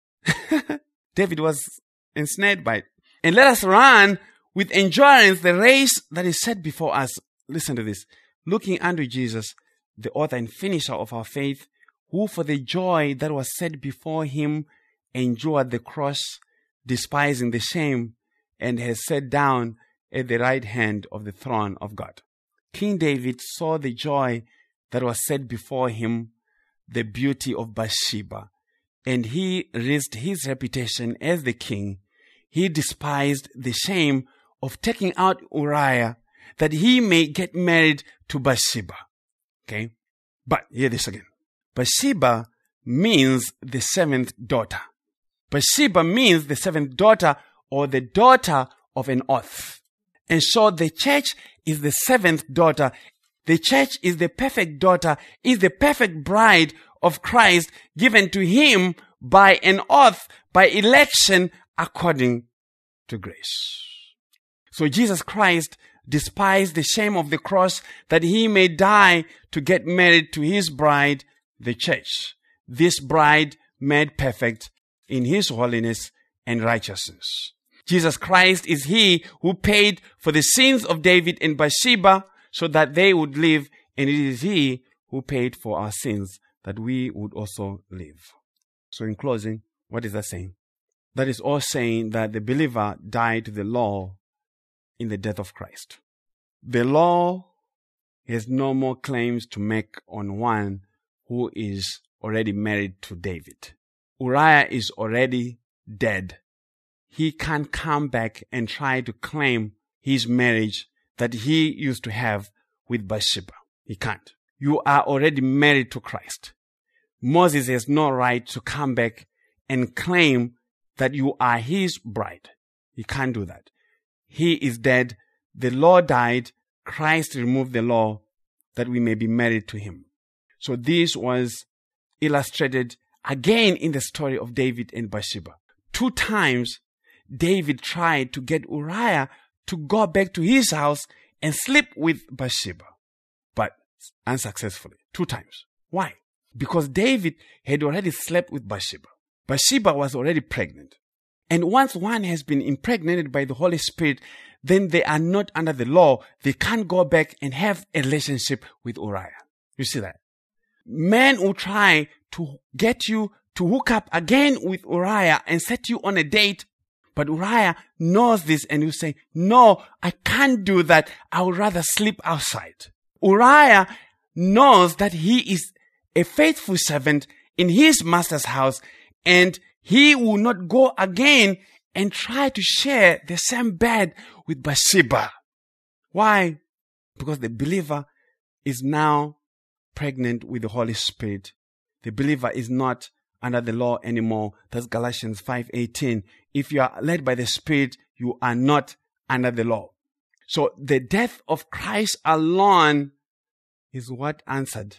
David was ensnared by it. And let us run with endurance the race that is set before us. Listen to this. Looking unto Jesus, the author and finisher of our faith, who for the joy that was set before him endured the cross, despising the shame, and has sat down at the right hand of the throne of God. King David saw the joy that was set before him, the beauty of Bathsheba, and he risked his reputation as the king. He despised the shame of taking out Uriah, that he may get married to Bathsheba. Okay? But hear this again. Bathsheba means the seventh daughter. Bathsheba means the seventh daughter, or the daughter of an oath. And so the church is the seventh daughter. The church is the perfect daughter, is the perfect bride of Christ, given to him by an oath, by election, according to grace. So Jesus Christ despised the shame of the cross, that he may die to get married to his bride, the church. This bride made perfect in his holiness and righteousness. Jesus Christ is he who paid for the sins of David and Bathsheba so that they would live, and it is he who paid for our sins that we would also live. So in closing, what is that saying? That is all saying that the believer died to the law in the death of Christ. The law has no more claims to make on one who is already married to David. Uriah is already dead. He can't come back and try to claim his marriage that he used to have with Bathsheba. He can't. You are already married to Christ. Moses has no right to come back and claim that you are his bride. He can't do that. He is dead. The law died. Christ removed the law that we may be married to him. So this was illustrated again in the story of David and Bathsheba. Two times David tried to get Uriah to go back to his house and sleep with Bathsheba, but unsuccessfully. Two times. Why? Because David had already slept with Bathsheba. Bathsheba was already pregnant. And once one has been impregnated by the Holy Spirit, then they are not under the law. They can't go back and have a relationship with Uriah. You see that? Men will try to get you to hook up again with Uriah and set you on a date. But Uriah knows this and you say, no, I can't do that. I would rather sleep outside. Uriah knows that he is a faithful servant in his master's house, and he will not go again and try to share the same bed with Bathsheba. Why? Because the believer is now pregnant with the Holy Spirit. The believer is not under the law anymore. That's Galatians five eighteen. If you are led by the Spirit, you are not under the law. So the death of Christ alone is what answered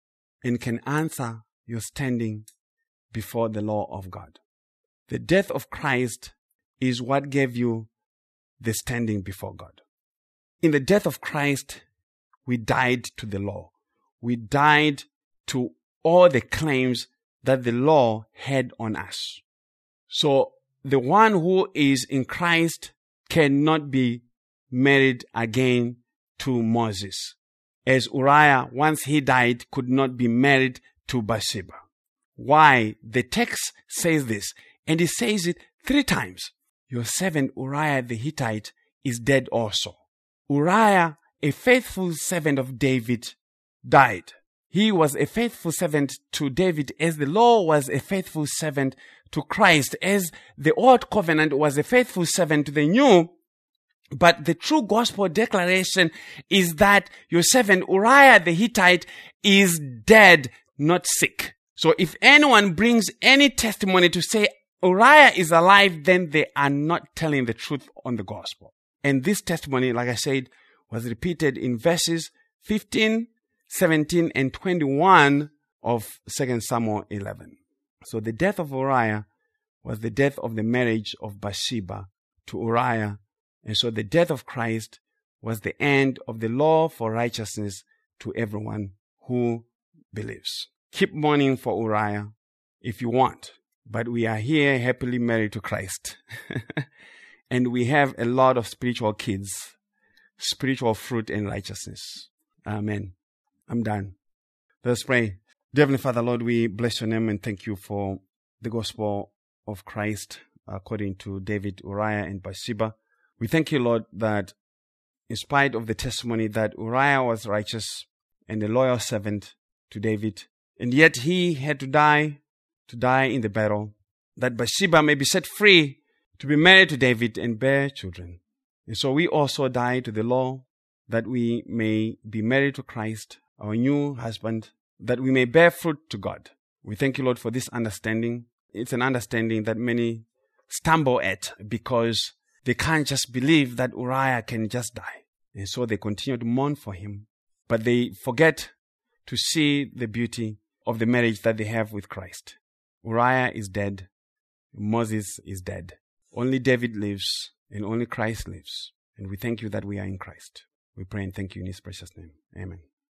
and can answer your standing before the law of God. The death of Christ is what gave you the standing before God. In the death of Christ, we died to the law. We died to all the claims that the law had on us. So the one who is in Christ cannot be married again to Moses, as Uriah, once he died, could not be married to Bathsheba. Why? The text says this, and it says it three times. Your servant Uriah the Hittite is dead also. Uriah, a faithful servant of David, died. He was a faithful servant to David, as the law was a faithful servant to Christ, as the old covenant was a faithful servant to the new. But the true gospel declaration is that your servant Uriah the Hittite is dead, not sick. So if anyone brings any testimony to say Uriah is alive, then they are not telling the truth on the gospel. And this testimony, like I said, was repeated in verses fifteen, seventeen, and twenty-one of Second Samuel eleven. So the death of Uriah was the death of the marriage of Bathsheba to Uriah. And so the death of Christ was the end of the law for righteousness to everyone who believes. Keep mourning for Uriah if you want, but we are here happily married to Christ. And we have a lot of spiritual kids, spiritual fruit and righteousness. Amen. I'm done. Let's pray. Dear Heavenly Father, Lord, we bless your name and thank you for the gospel of Christ according to David, Uriah, and Bathsheba. We thank you, Lord, that in spite of the testimony that Uriah was righteous and a loyal servant to David, and yet he had to die, to die in the battle, that Bathsheba may be set free to be married to David and bear children. And so we also die to the law, that we may be married to Christ, our new husband, that we may bear fruit to God. We thank you, Lord, for this understanding. It's an understanding that many stumble at because they can't just believe that Uriah can just die. And so they continue to mourn for him. But they forget to see the beauty of the marriage that they have with Christ. Uriah is dead. Moses is dead. Only David lives and only Christ lives. And we thank you that we are in Christ. We pray and thank you in his precious name. Amen.